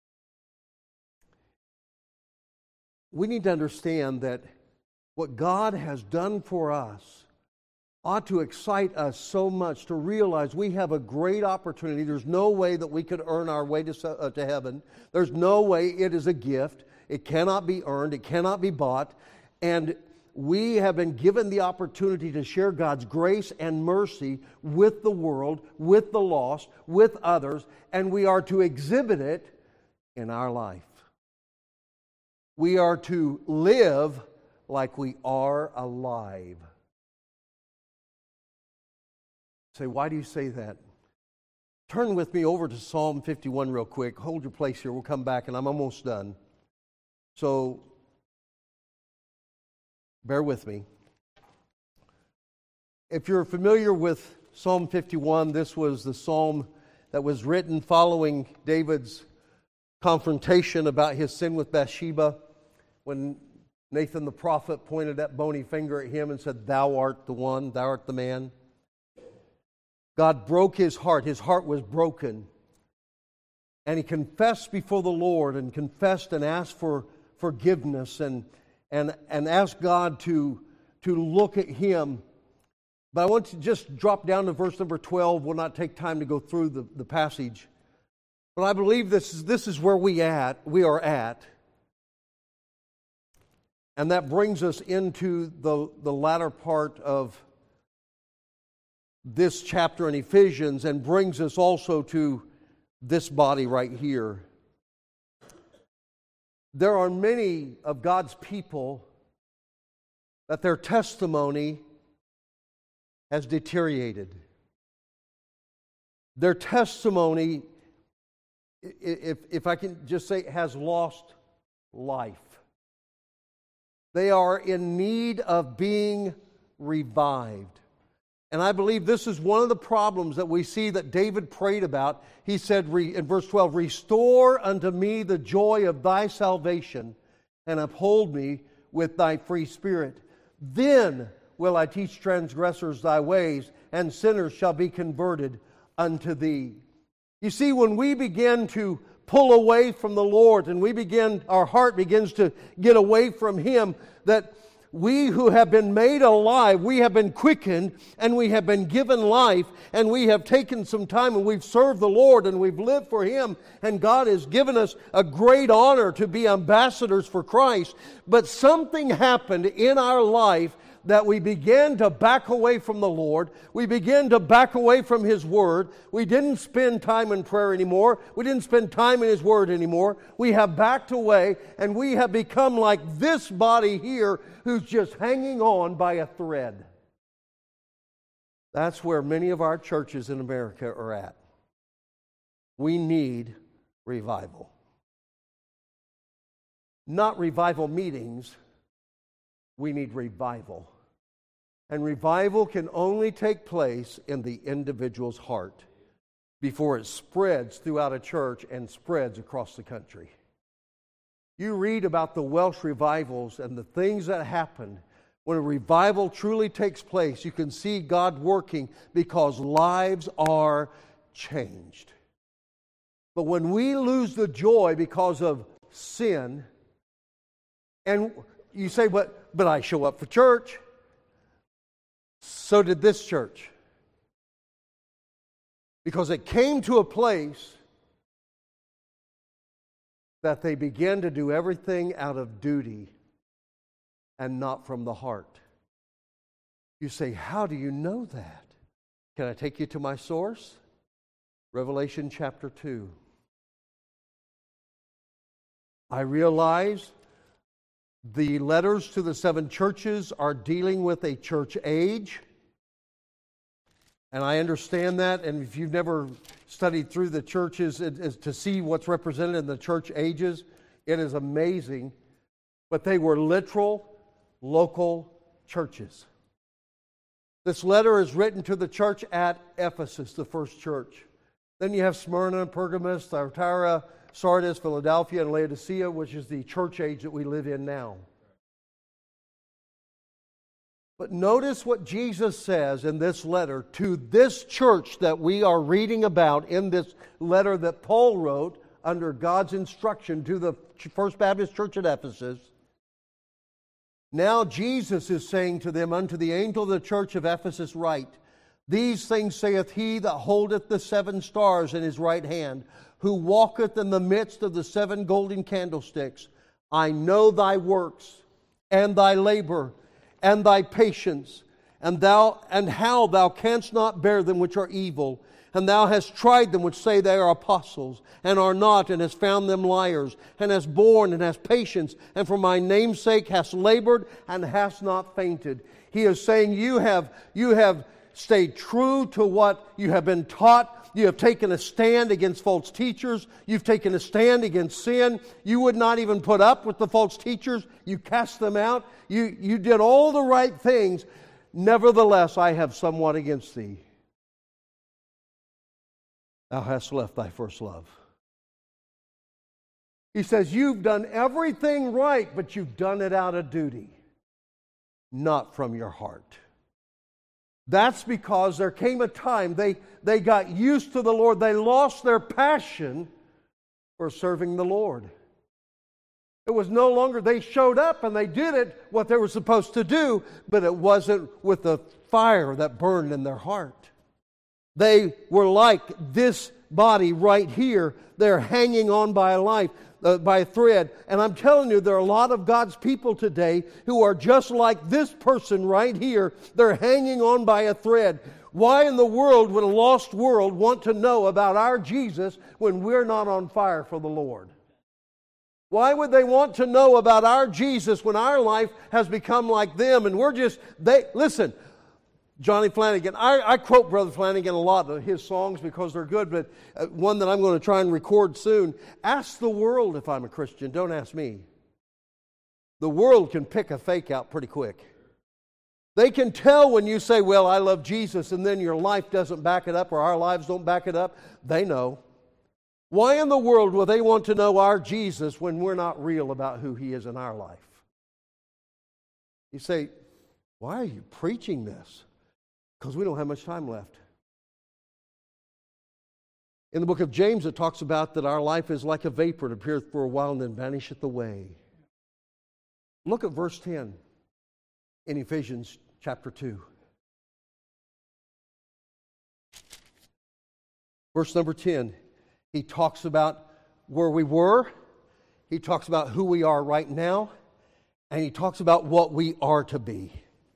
We need to understand that what God has done for us ought to excite us so much to realize we have a great opportunity. There's no way that we could earn our way to, uh, to heaven. There's no way. It is a gift. It cannot be earned. It cannot be bought. And we have been given the opportunity to share God's grace and mercy with the world, with the lost, with others, and we are to exhibit it in our life. We are to live like we are alive. Say, why do you say that? Turn with me over to Psalm fifty-one real quick. Hold your place here. We'll come back, and I'm almost done. So, bear with me. If you're familiar with Psalm fifty-one, this was the psalm that was written following David's confrontation about his sin with Bathsheba, when Nathan the prophet pointed that bony finger at him and said, "Thou art the one, thou art the man." God broke his heart. His heart was broken. And he confessed before the Lord and confessed and asked for forgiveness and, and, and asked God to, to look at him. But I want to just drop down to verse number twelve. We'll not take time to go through the, the passage. But I believe this is, this is where we at we are at. And that brings us into the, the latter part of this chapter in Ephesians and brings us also to this body right here. There are many of God's people that their testimony has deteriorated. Their testimony, if, if I can just say, has lost life. They are in need of being revived. And I believe this is one of the problems that we see that David prayed about. He said in verse twelve, "Restore unto me the joy of thy salvation, and uphold me with thy free spirit. Then will I teach transgressors thy ways, and sinners shall be converted unto thee." You see, when we begin to pull away from the Lord, and we begin, our heart begins to get away from Him, that we who have been made alive, we have been quickened, and we have been given life, and we have taken some time, and we've served the Lord, and we've lived for Him, and God has given us a great honor to be ambassadors for Christ. But something happened in our life that we began to back away from the Lord. We began to back away from His Word. We didn't spend time in prayer anymore. We didn't spend time in His Word anymore. We have backed away, and we have become like this body here who's just hanging on by a thread. That's where many of our churches in America are at. We need revival. Not revival meetings. We need revival. And revival can only take place in the individual's heart before it spreads throughout a church and spreads across the country. You read about the Welsh revivals and the things that happen. When a revival truly takes place, you can see God working because lives are changed. But when we lose the joy because of sin, and you say, but, but I show up for church. So did this church. Because it came to a place that they began to do everything out of duty and not from the heart. You say, how do you know that? Can I take you to my source? Revelation chapter two. I realize the letters to the seven churches are dealing with a church age. And I understand that. And if you've never studied through the churches it, it, to see what's represented in the church ages, it is amazing. But they were literal, local churches. This letter is written to the church at Ephesus, the first church. Then you have Smyrna, Pergamos, Thyatira, Sardis, Philadelphia, and Laodicea, which is the church age that we live in now. But notice what Jesus says in this letter to this church that we are reading about in this letter that Paul wrote under God's instruction to the First Baptist Church at Ephesus. Now Jesus is saying to them, unto the angel of the church of Ephesus write, these things saith he that holdeth the seven stars in his right hand, who walketh in the midst of the seven golden candlesticks. I know thy works, and thy labor, and thy patience, and thou and how thou canst not bear them which are evil, and thou hast tried them which say they are apostles, and are not, and hast found them liars, and hast borne, and hast patience, and for my name's sake hast labored, and hast not fainted. He is saying you have you have stayed true to what you have been taught. You have taken a stand against false teachers. You've taken a stand against sin. You would not even put up with the false teachers. You cast them out. You, you did all the right things. Nevertheless, I have somewhat against thee. Thou hast left thy first love. He says, you've done everything right, but you've done it out of duty, not from your heart. That's because there came a time they, they got used to the Lord. They lost their passion for serving the Lord. It was no longer, they showed up and they did it, what they were supposed to do, but it wasn't with the fire that burned in their heart. They were like this body right here. They're hanging on by a life. Uh, by a thread. And I'm telling you, there are a lot of God's people today who are just like this person right here. They're hanging on by a thread. Why in the world would a lost world want to know about our Jesus when we're not on fire for the Lord? Why would they want to know about our Jesus when our life has become like them and we're just, they listen, Johnny Flanagan. I, I quote Brother Flanagan a lot of his songs because they're good, but one that I'm going to try and record soon. Ask the world if I'm a Christian. Don't ask me. The world can pick a fake out pretty quick. They can tell when you say, well, I love Jesus, and then your life doesn't back it up, or our lives don't back it up. They know. Why in the world will they want to know our Jesus when we're not real about who He is in our life? You say, why are you preaching this? Because we don't have much time left. In the book of James, it talks about that our life is like a vapor. It appeareth for a while and then vanisheth away. Look at verse ten in Ephesians chapter two. Verse number ten, he talks about where we were, he talks about who we are right now, and he talks about what we are to be.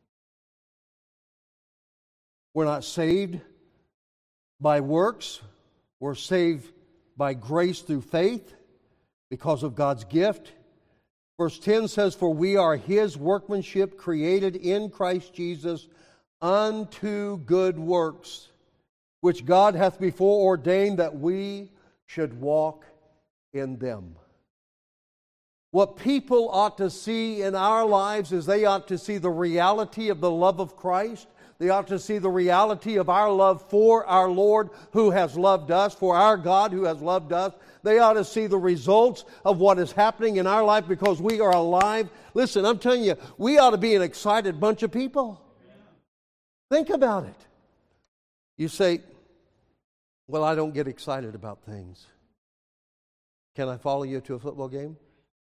We're not saved by works. We're saved by grace through faith because of God's gift. Verse ten says, for we are His workmanship created in Christ Jesus unto good works, which God hath before ordained that we should walk in them. What people ought to see in our lives is they ought to see the reality of the love of Christ. They ought to see the reality of our love for our Lord who has loved us, for our God who has loved us. They ought to see the results of what is happening in our life because we are alive. Listen, I'm telling you, we ought to be an excited bunch of people. Think about it. You say, well, I don't get excited about things. Can I follow you to a football game?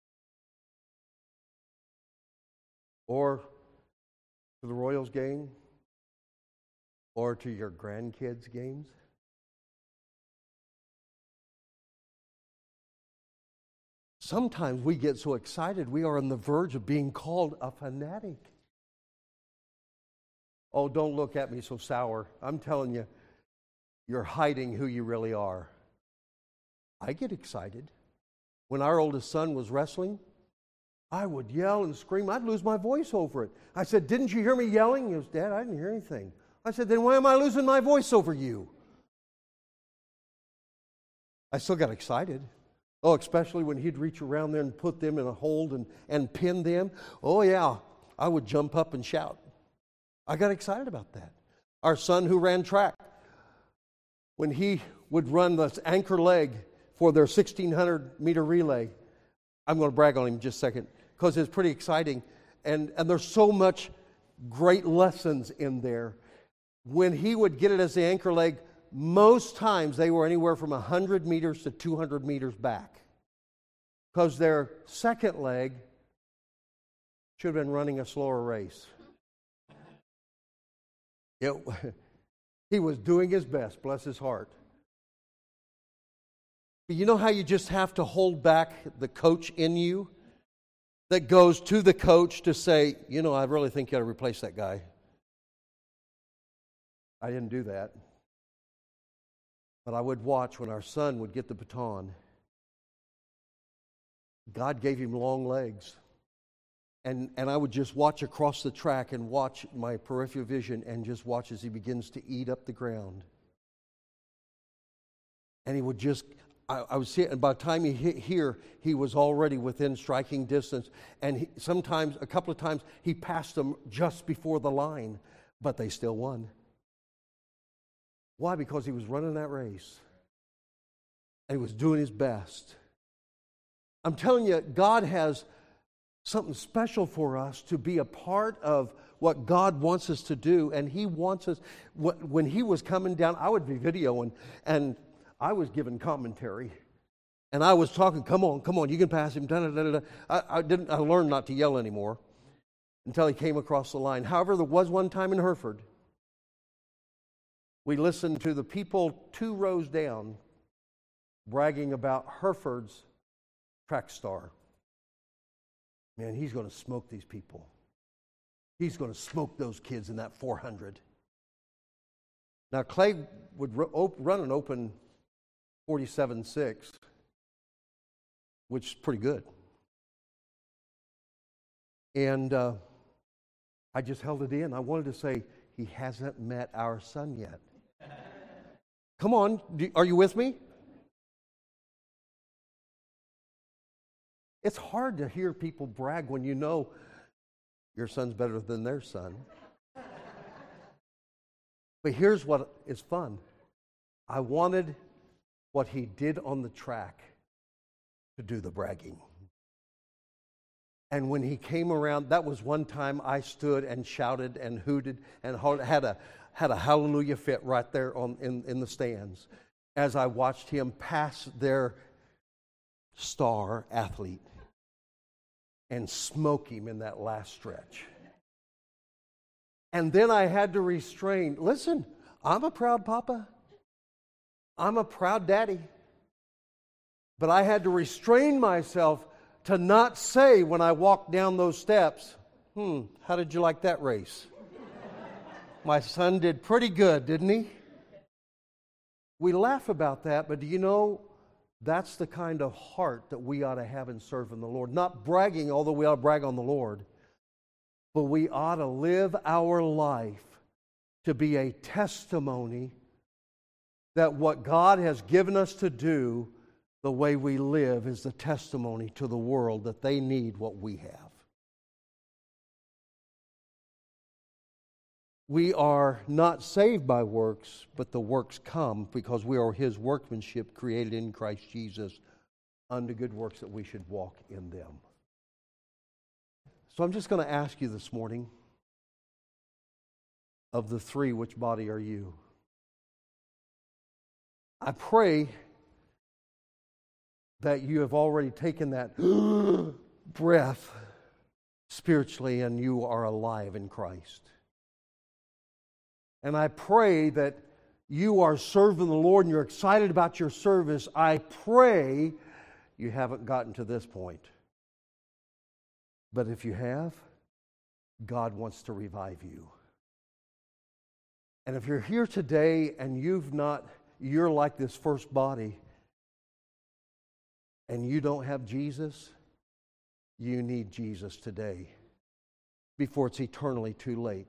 Or to the Royals game? Or to your grandkids' games? Sometimes we get so excited we are on the verge of being called a fanatic. Oh, don't look at me so sour. I'm telling you, you're hiding who you really are. I get excited. When our oldest son was wrestling, I would yell and scream. I'd lose my voice over it. I said, didn't you hear me yelling? He goes, Dad, I didn't hear anything. I said, then why am I losing my voice over you? I still got excited. Oh, especially when he'd reach around there and put them in a hold and, and pin them. Oh, yeah, I would jump up and shout. I got excited about that. Our son who ran track, when he would run the anchor leg for their sixteen hundred meter relay, I'm going to brag on him just a second because it's pretty exciting. And, and there's so much great lessons in there. When he would get it as the anchor leg, most times they were anywhere from one hundred meters to two hundred meters back. Because their second leg should have been running a slower race. It, he was doing his best, bless his heart. But you know how you just have to hold back the coach in you that goes to the coach to say, you know, I really think you ought to replace that guy. I didn't do that. But I would watch when our son would get the baton. God gave him long legs. And, and I would just watch across the track and watch my peripheral vision and just watch as he begins to eat up the ground. And he would just, I, I would see it, and by the time he hit here, he was already within striking distance. And he, sometimes, a couple of times, he passed them just before the line, but they still won. Why? Because he was running that race. And he was doing his best. I'm telling you, God has something special for us to be a part of what God wants us to do. And He wants us, when He was coming down, I would be videoing, and I was giving commentary. And I was talking, come on, come on, you can pass him. Da, da, da, da. I, I, didn't, I learned not to yell anymore until he came across the line. However, there was one time in Hereford, we listened to the people two rows down bragging about Hereford's track star. Man, he's going to smoke these people. He's going to smoke those kids in that four hundred. Now, Clay would run an open forty-seven six, which is pretty good. And uh, I just held it in. I wanted to say, he hasn't met our son yet. Come on, do, are you with me? It's hard to hear people brag when you know your son's better than their son. But here's what is fun. I wanted what he did on the track to do the bragging. And when he came around, that was one time I stood and shouted and hooted and had a had a hallelujah fit right there on in, in the stands as I watched him pass their star athlete and smoke him in that last stretch. And then I had to restrain. Listen, I'm a proud papa. I'm a proud daddy. But I had to restrain myself to not say when I walked down those steps, hmm, how did you like that race? My son did pretty good, didn't he? We laugh about that, but do you know that's the kind of heart that we ought to have in serving the Lord. Not bragging, although we ought to brag on the Lord, but we ought to live our life to be a testimony that what God has given us to do, the way we live, is the testimony to the world that they need what we have. We are not saved by works, but the works come because we are His workmanship created in Christ Jesus unto good works that we should walk in them. So I'm just going to ask you this morning, of the three, which body are you? I pray that you have already taken that breath spiritually and you are alive in Christ. And I pray that you are serving the Lord and you're excited about your service. I pray you haven't gotten to this point. But if you have, God wants to revive you. And if you're here today and you've not, you're like this first body, and you don't have Jesus, you need Jesus today before it's eternally too late.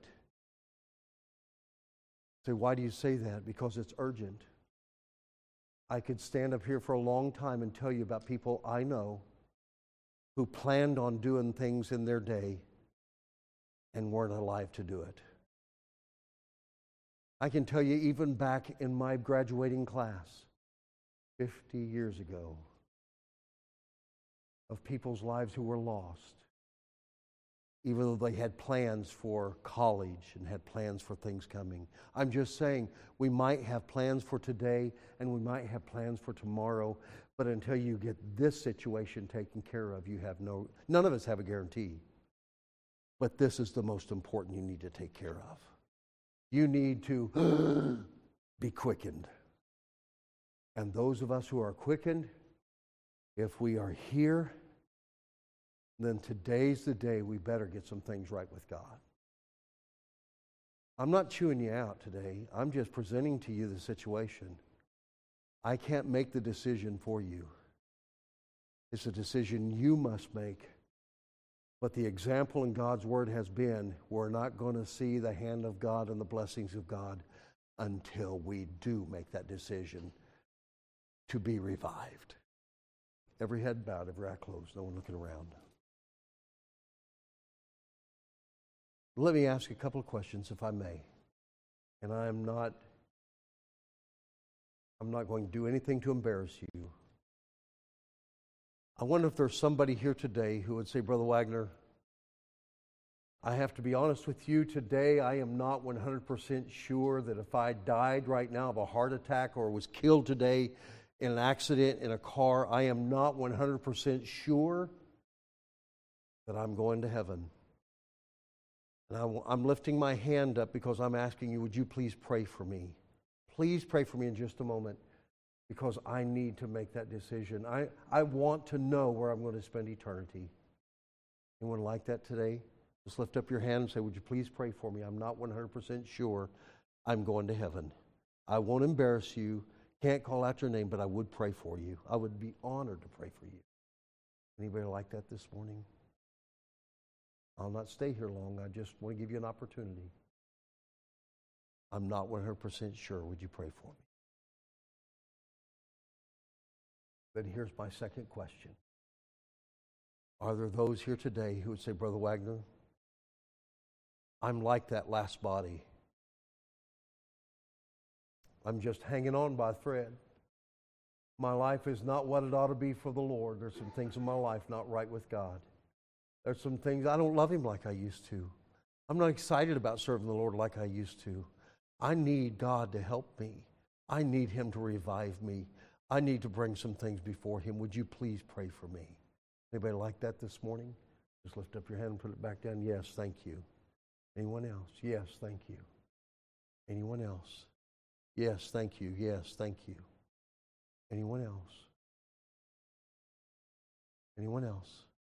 So why do you say that? Because it's urgent. I could stand up here for a long time and tell you about people I know who planned on doing things in their day and weren't alive to do it. I can tell you even back in my graduating class fifty years ago of people's lives who were lost, even though they had plans for college and had plans for things coming. I'm just saying, we might have plans for today and we might have plans for tomorrow, but until you get this situation taken care of, you have no, none of us have a guarantee. But this is the most important you need to take care of. You need to be quickened. And those of us who are quickened, if we are here, then today's the day we better get some things right with God. I'm not chewing you out today. I'm just presenting to you the situation. I can't make the decision for you. It's a decision you must make. But the example in God's Word has been, we're not going to see the hand of God and the blessings of God until we do make that decision to be revived. Every head bowed, every eye closed, no one looking around. Let me ask a couple of questions, if I may. And I'm not, I'm not going to do anything to embarrass you. I wonder if there's somebody here today who would say, Brother Wagner, I have to be honest with you today, I am not one hundred percent sure that if I died right now of a heart attack or was killed today in an accident in a car, I am not one hundred percent sure that I'm going to heaven. And I, I'm lifting my hand up because I'm asking you, would you please pray for me? Please pray for me in just a moment because I need to make that decision. I, I want to know where I'm going to spend eternity. Anyone like that today? Just lift up your hand and say, would you please pray for me? I'm not one hundred percent sure I'm going to heaven. I won't embarrass you. Can't call out your name, but I would pray for you. I would be honored to pray for you. Anybody like that this morning? I'll not stay here long. I just want to give you an opportunity. I'm not one hundred percent sure. Would you pray for me? Then here's my second question. Are there those here today who would say, Brother Wagner, I'm like that last body. I'm just hanging on by a thread. My life is not what it ought to be for the Lord. There's some things in my life not right with God. There's some things I don't love Him like I used to. I'm not excited about serving the Lord like I used to. I need God to help me. I need Him to revive me. I need to bring some things before Him. Would you please pray for me? Anybody like that this morning? Just lift up your hand and put it back down. Yes, thank you. Anyone else? Yes, thank you. Anyone else? Yes, thank you. Yes, thank you. Anyone else? Anyone else?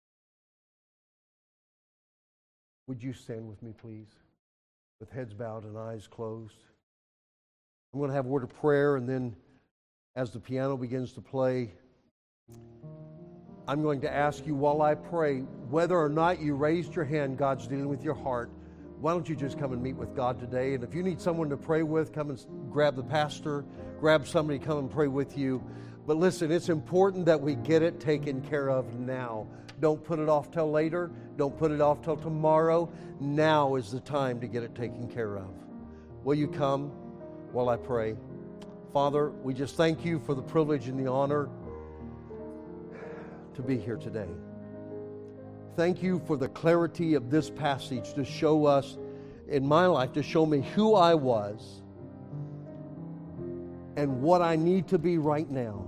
Would you stand with me, please? With heads bowed and eyes closed. I'm going to have a word of prayer, and then as the piano begins to play, I'm going to ask you while I pray, whether or not you raised your hand, God's dealing with your heart. Why don't you just come and meet with God today? And if you need someone to pray with, come and grab the pastor, grab somebody, come and pray with you. But listen, it's important that we get it taken care of now. Don't put it off till later. Don't put it off till tomorrow. Now is the time to get it taken care of. Will you come while I pray? Father, we just thank you for the privilege and the honor to be here today. Thank you for the clarity of this passage to show us, in my life, to show me who I was and what I need to be right now.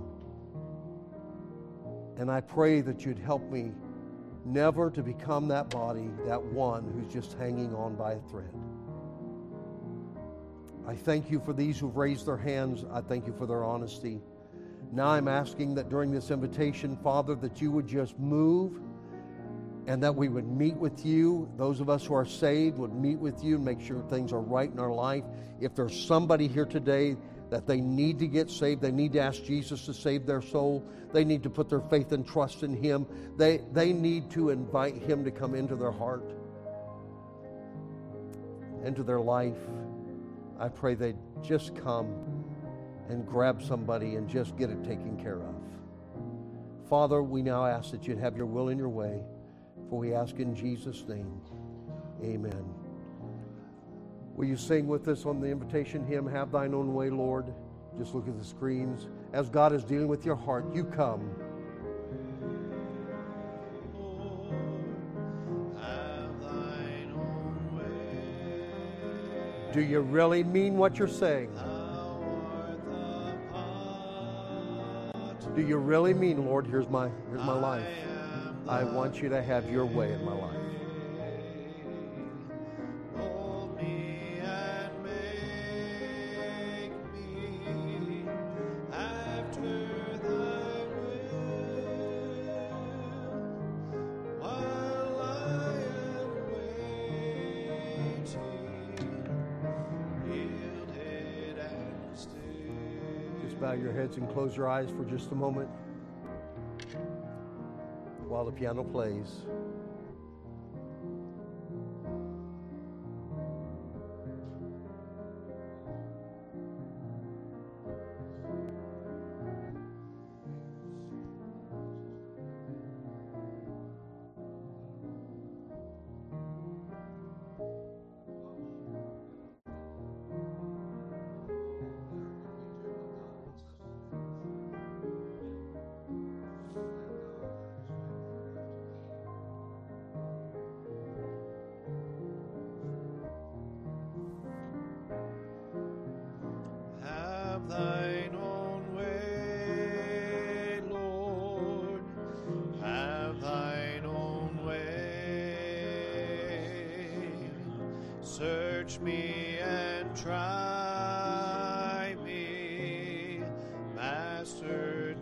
And I pray that you'd help me never to become that body, that one who's just hanging on by a thread. I thank you for these who've raised their hands. I thank you for their honesty. Now I'm asking that during this invitation, Father, that you would just move and that we would meet with you. Those of us who are saved would meet with you and make sure things are right in our life. If there's somebody here today that they need to get saved, they need to ask Jesus to save their soul, they need to put their faith and trust in Him, they, they need to invite Him to come into their heart, into their life. I pray they'd just come and grab somebody and just get it taken care of. Father, we now ask that you'd have your will in your way, for we ask in Jesus' name. Amen. Will you sing with us on the invitation hymn, Have Thine Own Way, Lord? Just look at the screens. As God is dealing with your heart, you come. Do you really mean what you're saying? Do you really mean, Lord, here's my, here's my life. I want you to have your way in my life. Bow your heads and close your eyes for just a moment while the piano plays. Thine own way, Lord, have thine own way. Search me and try me, Master,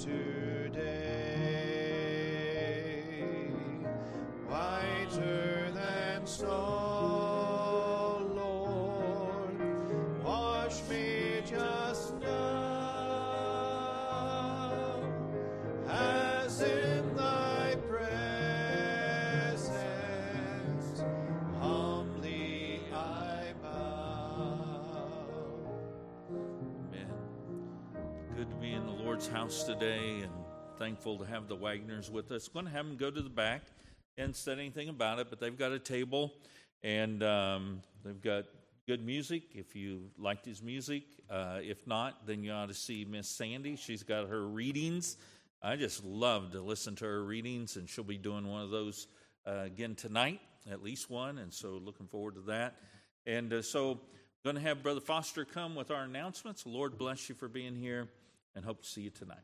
today. Whiter than snow, Lord, wash me just now. House today, and thankful to have the Wagners with us. Going to have them go to the back hadn't said anything about it, but they've got a table, and um, they've got good music if you liked his music. Uh, if not, then you ought to see Miss Sandy. She's got her readings. I just love to listen to her readings, and she'll be doing one of those uh, again tonight, at least one, and so looking forward to that. And uh, so going to have Brother Foster come with our announcements. Lord bless you for being here, and hope to see you tonight.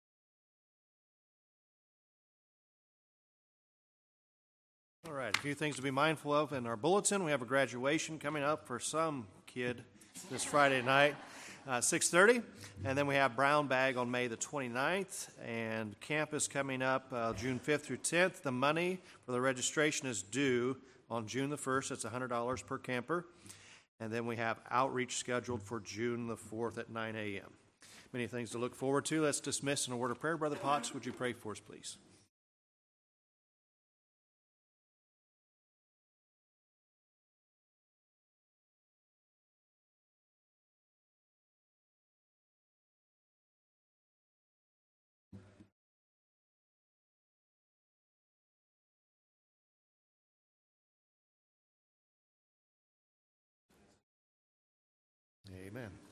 All right, a few things to be mindful of in our bulletin. We have a graduation coming up for some kid this Friday night, uh, six thirty. And then we have Brown Bag on May the twenty-ninth. And camp is coming up uh, June fifth through tenth. The money for the registration is due on June the first. That's one hundred dollars per camper. And then we have outreach scheduled for June the fourth at nine a.m. Many things to look forward to. Let's dismiss in a word of prayer. Brother Potts, would you pray for us, please? Amen.